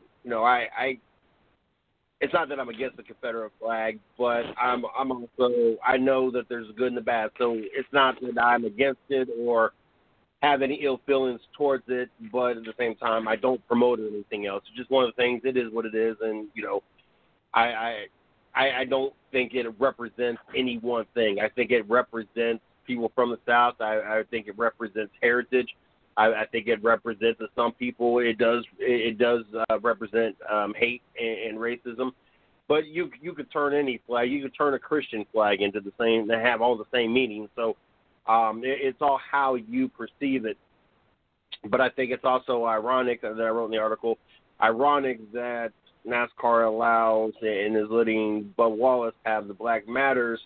it's not that I'm against the Confederate flag, but I'm also, I know that there's a good and the bad. So it's not that I'm against it or have any ill feelings towards it, but at the same time, I don't promote anything else. It's just one of the things. It is what it is, and I don't think it represents any one thing. I think it represents people from the South. I think it represents heritage. I think it represents to some people. It does represent hate and racism. But you could turn any flag. You could turn a Christian flag into the same. They have all the same meaning. So it's all how you perceive it. But I think it's also ironic that I wrote in the article. Ironic that NASCAR allows and is letting Bubba Wallace have the Black Lives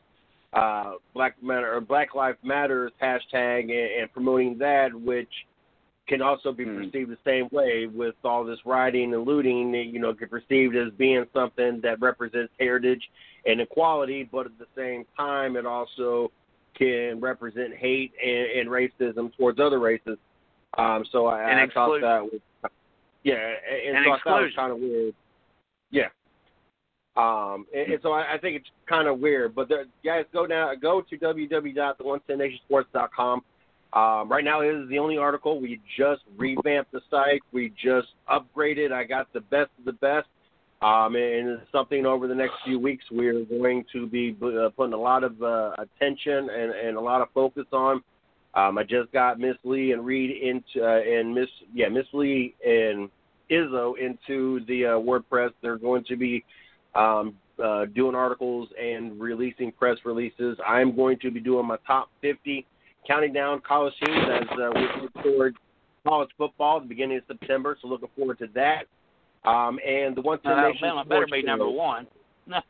Matters hashtag and promoting that, which can also be perceived the same way with all this rioting and looting. Can perceived as being something that represents heritage and equality, but at the same time, it also can represent hate and racism towards other races. So I thought that was, and so I thought it was kind of weird. Yeah. And so I think it's kind of weird. But guys, go to www.the110nationsports.com. Right now, it is the only article. We just revamped the site. We just upgraded. I got the best of the best. And it's something over the next few weeks we're going to be putting a lot of attention and a lot of focus on. I just got Miss Lee and Reed Miss Lee and Izzo into the WordPress. They're going to be doing articles and releasing press releases. I'm going to be doing my top 50 counting down college teams as we look toward college football at the beginning of September. So looking forward to that. And the 110 Nation Alabama better be number one. And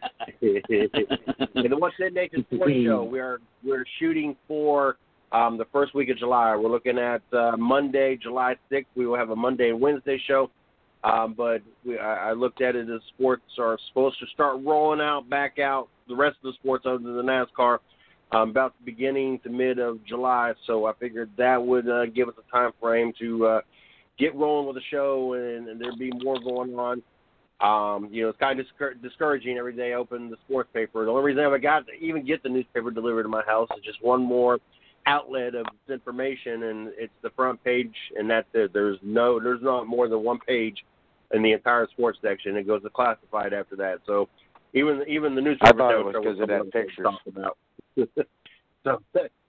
the 110 Nation Sports Show, we're shooting for the first week of July. We're looking at Monday, July 6th. We will have a Monday and Wednesday show. But I looked at it as sports are supposed to start rolling back out, the rest of the sports other than the NASCAR, about the beginning to mid of July. So I figured that would give us a time frame to get rolling with the show, and there'd be more going on. It's kind of discouraging every day I open the sports paper. The only reason I even get the newspaper delivered to my house is just one more outlet of information, and it's the front page, and that's it. There's not more than one page in the entire sports section. It goes to classified after that. So even the newspaper. I thought it was because it had pictures. So,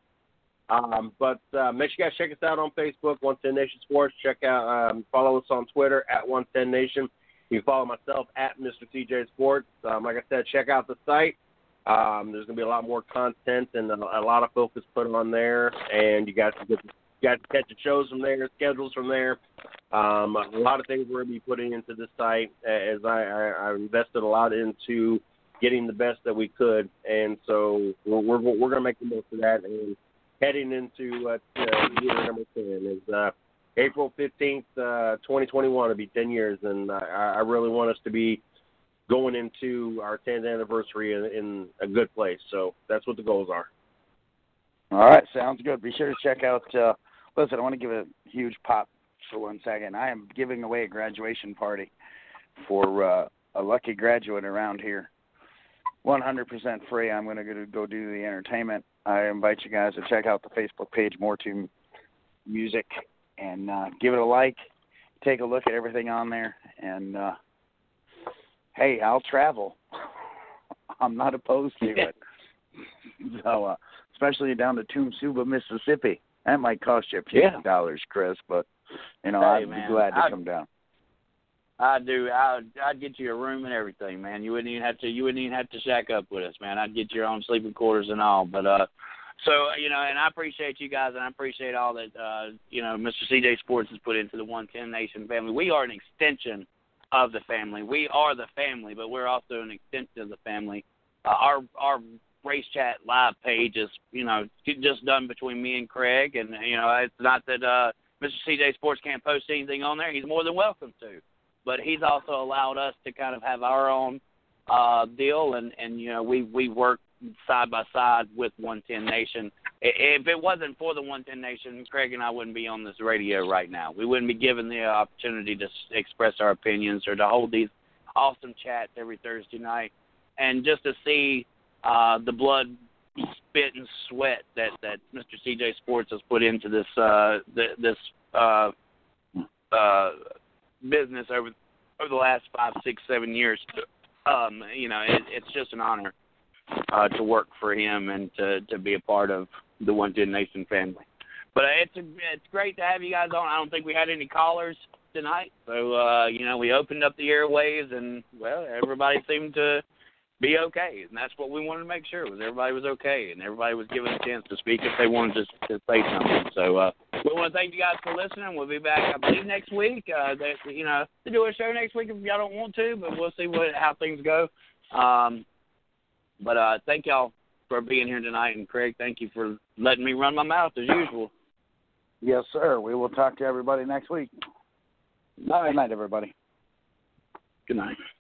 but make sure you guys check us out on Facebook, 110 Nation Sports. Check out, follow us on Twitter at 110 Nation. You can follow myself at Mr. TJ Sports. Like I said, check out the site. There's going to be a lot more content and a lot of focus put on there, and you guys can catch the shows from there, schedules from there. A lot of things we're going to be putting into this site as I invested a lot into getting the best that we could, and so we're going to make the most of that. And heading into year number 10 is April 15th, 2021 will be 10 years, and I really want us to be going into our 10th anniversary in a good place. So that's what the goals are. All right, sounds good. Be sure to check out, listen, I want to give a huge pop for 1 second. I am giving away a graduation party for a lucky graduate around here. 100% free. I'm going to go do the entertainment. I invite you guys to check out the Facebook page, More to Music, and give it a like. Take a look at everything on there, and hey, I'll travel. I'm not opposed to it. So, especially down to Toomsuba, Mississippi. That might cost you a few dollars, Chris, but I'd be glad to come down. I'd get you a room and everything, man. You wouldn't even have to shack up with us, man. I'd get your own sleeping quarters and all. But so and I appreciate you guys, and I appreciate all that Mr. CJ Sports has put into the 110 Nation family. We are an extension of the family. We are the family, but we're also an extension of the family. Our Race Chat Live page is just done between me and Craig, and it's not that Mr. CJ Sports can't post anything on there, he's more than welcome to. But he's also allowed us to kind of have our own deal, and you know, we work side by side with 110 Nation. If it wasn't for the 110 Nation, Craig and I wouldn't be on this radio right now. We wouldn't be given the opportunity to express our opinions or to hold these awesome chats every Thursday night, and just to see the blood, spit, and sweat that Mr. CJ Sports has put into this business over the last 5, 6, 7 years. You know, it's just an honor to work for him and to be a part of the 110 Nation family. But it's great to have you guys on. I don't think we had any callers tonight, so you know, we opened up the airwaves, and well, everybody seemed to be okay, and that's what we wanted to make sure, was everybody was okay and everybody was given a chance to speak if they wanted to say something. So we want to thank you guys for listening. We'll be back, I believe, next week. You know, to do a show next week if y'all don't want to, but we'll see how things go. But thank y'all for being here tonight, and Craig, thank you for letting me run my mouth as usual. Yes, sir. We will talk to everybody next week. Bye. Good night, everybody. Good night.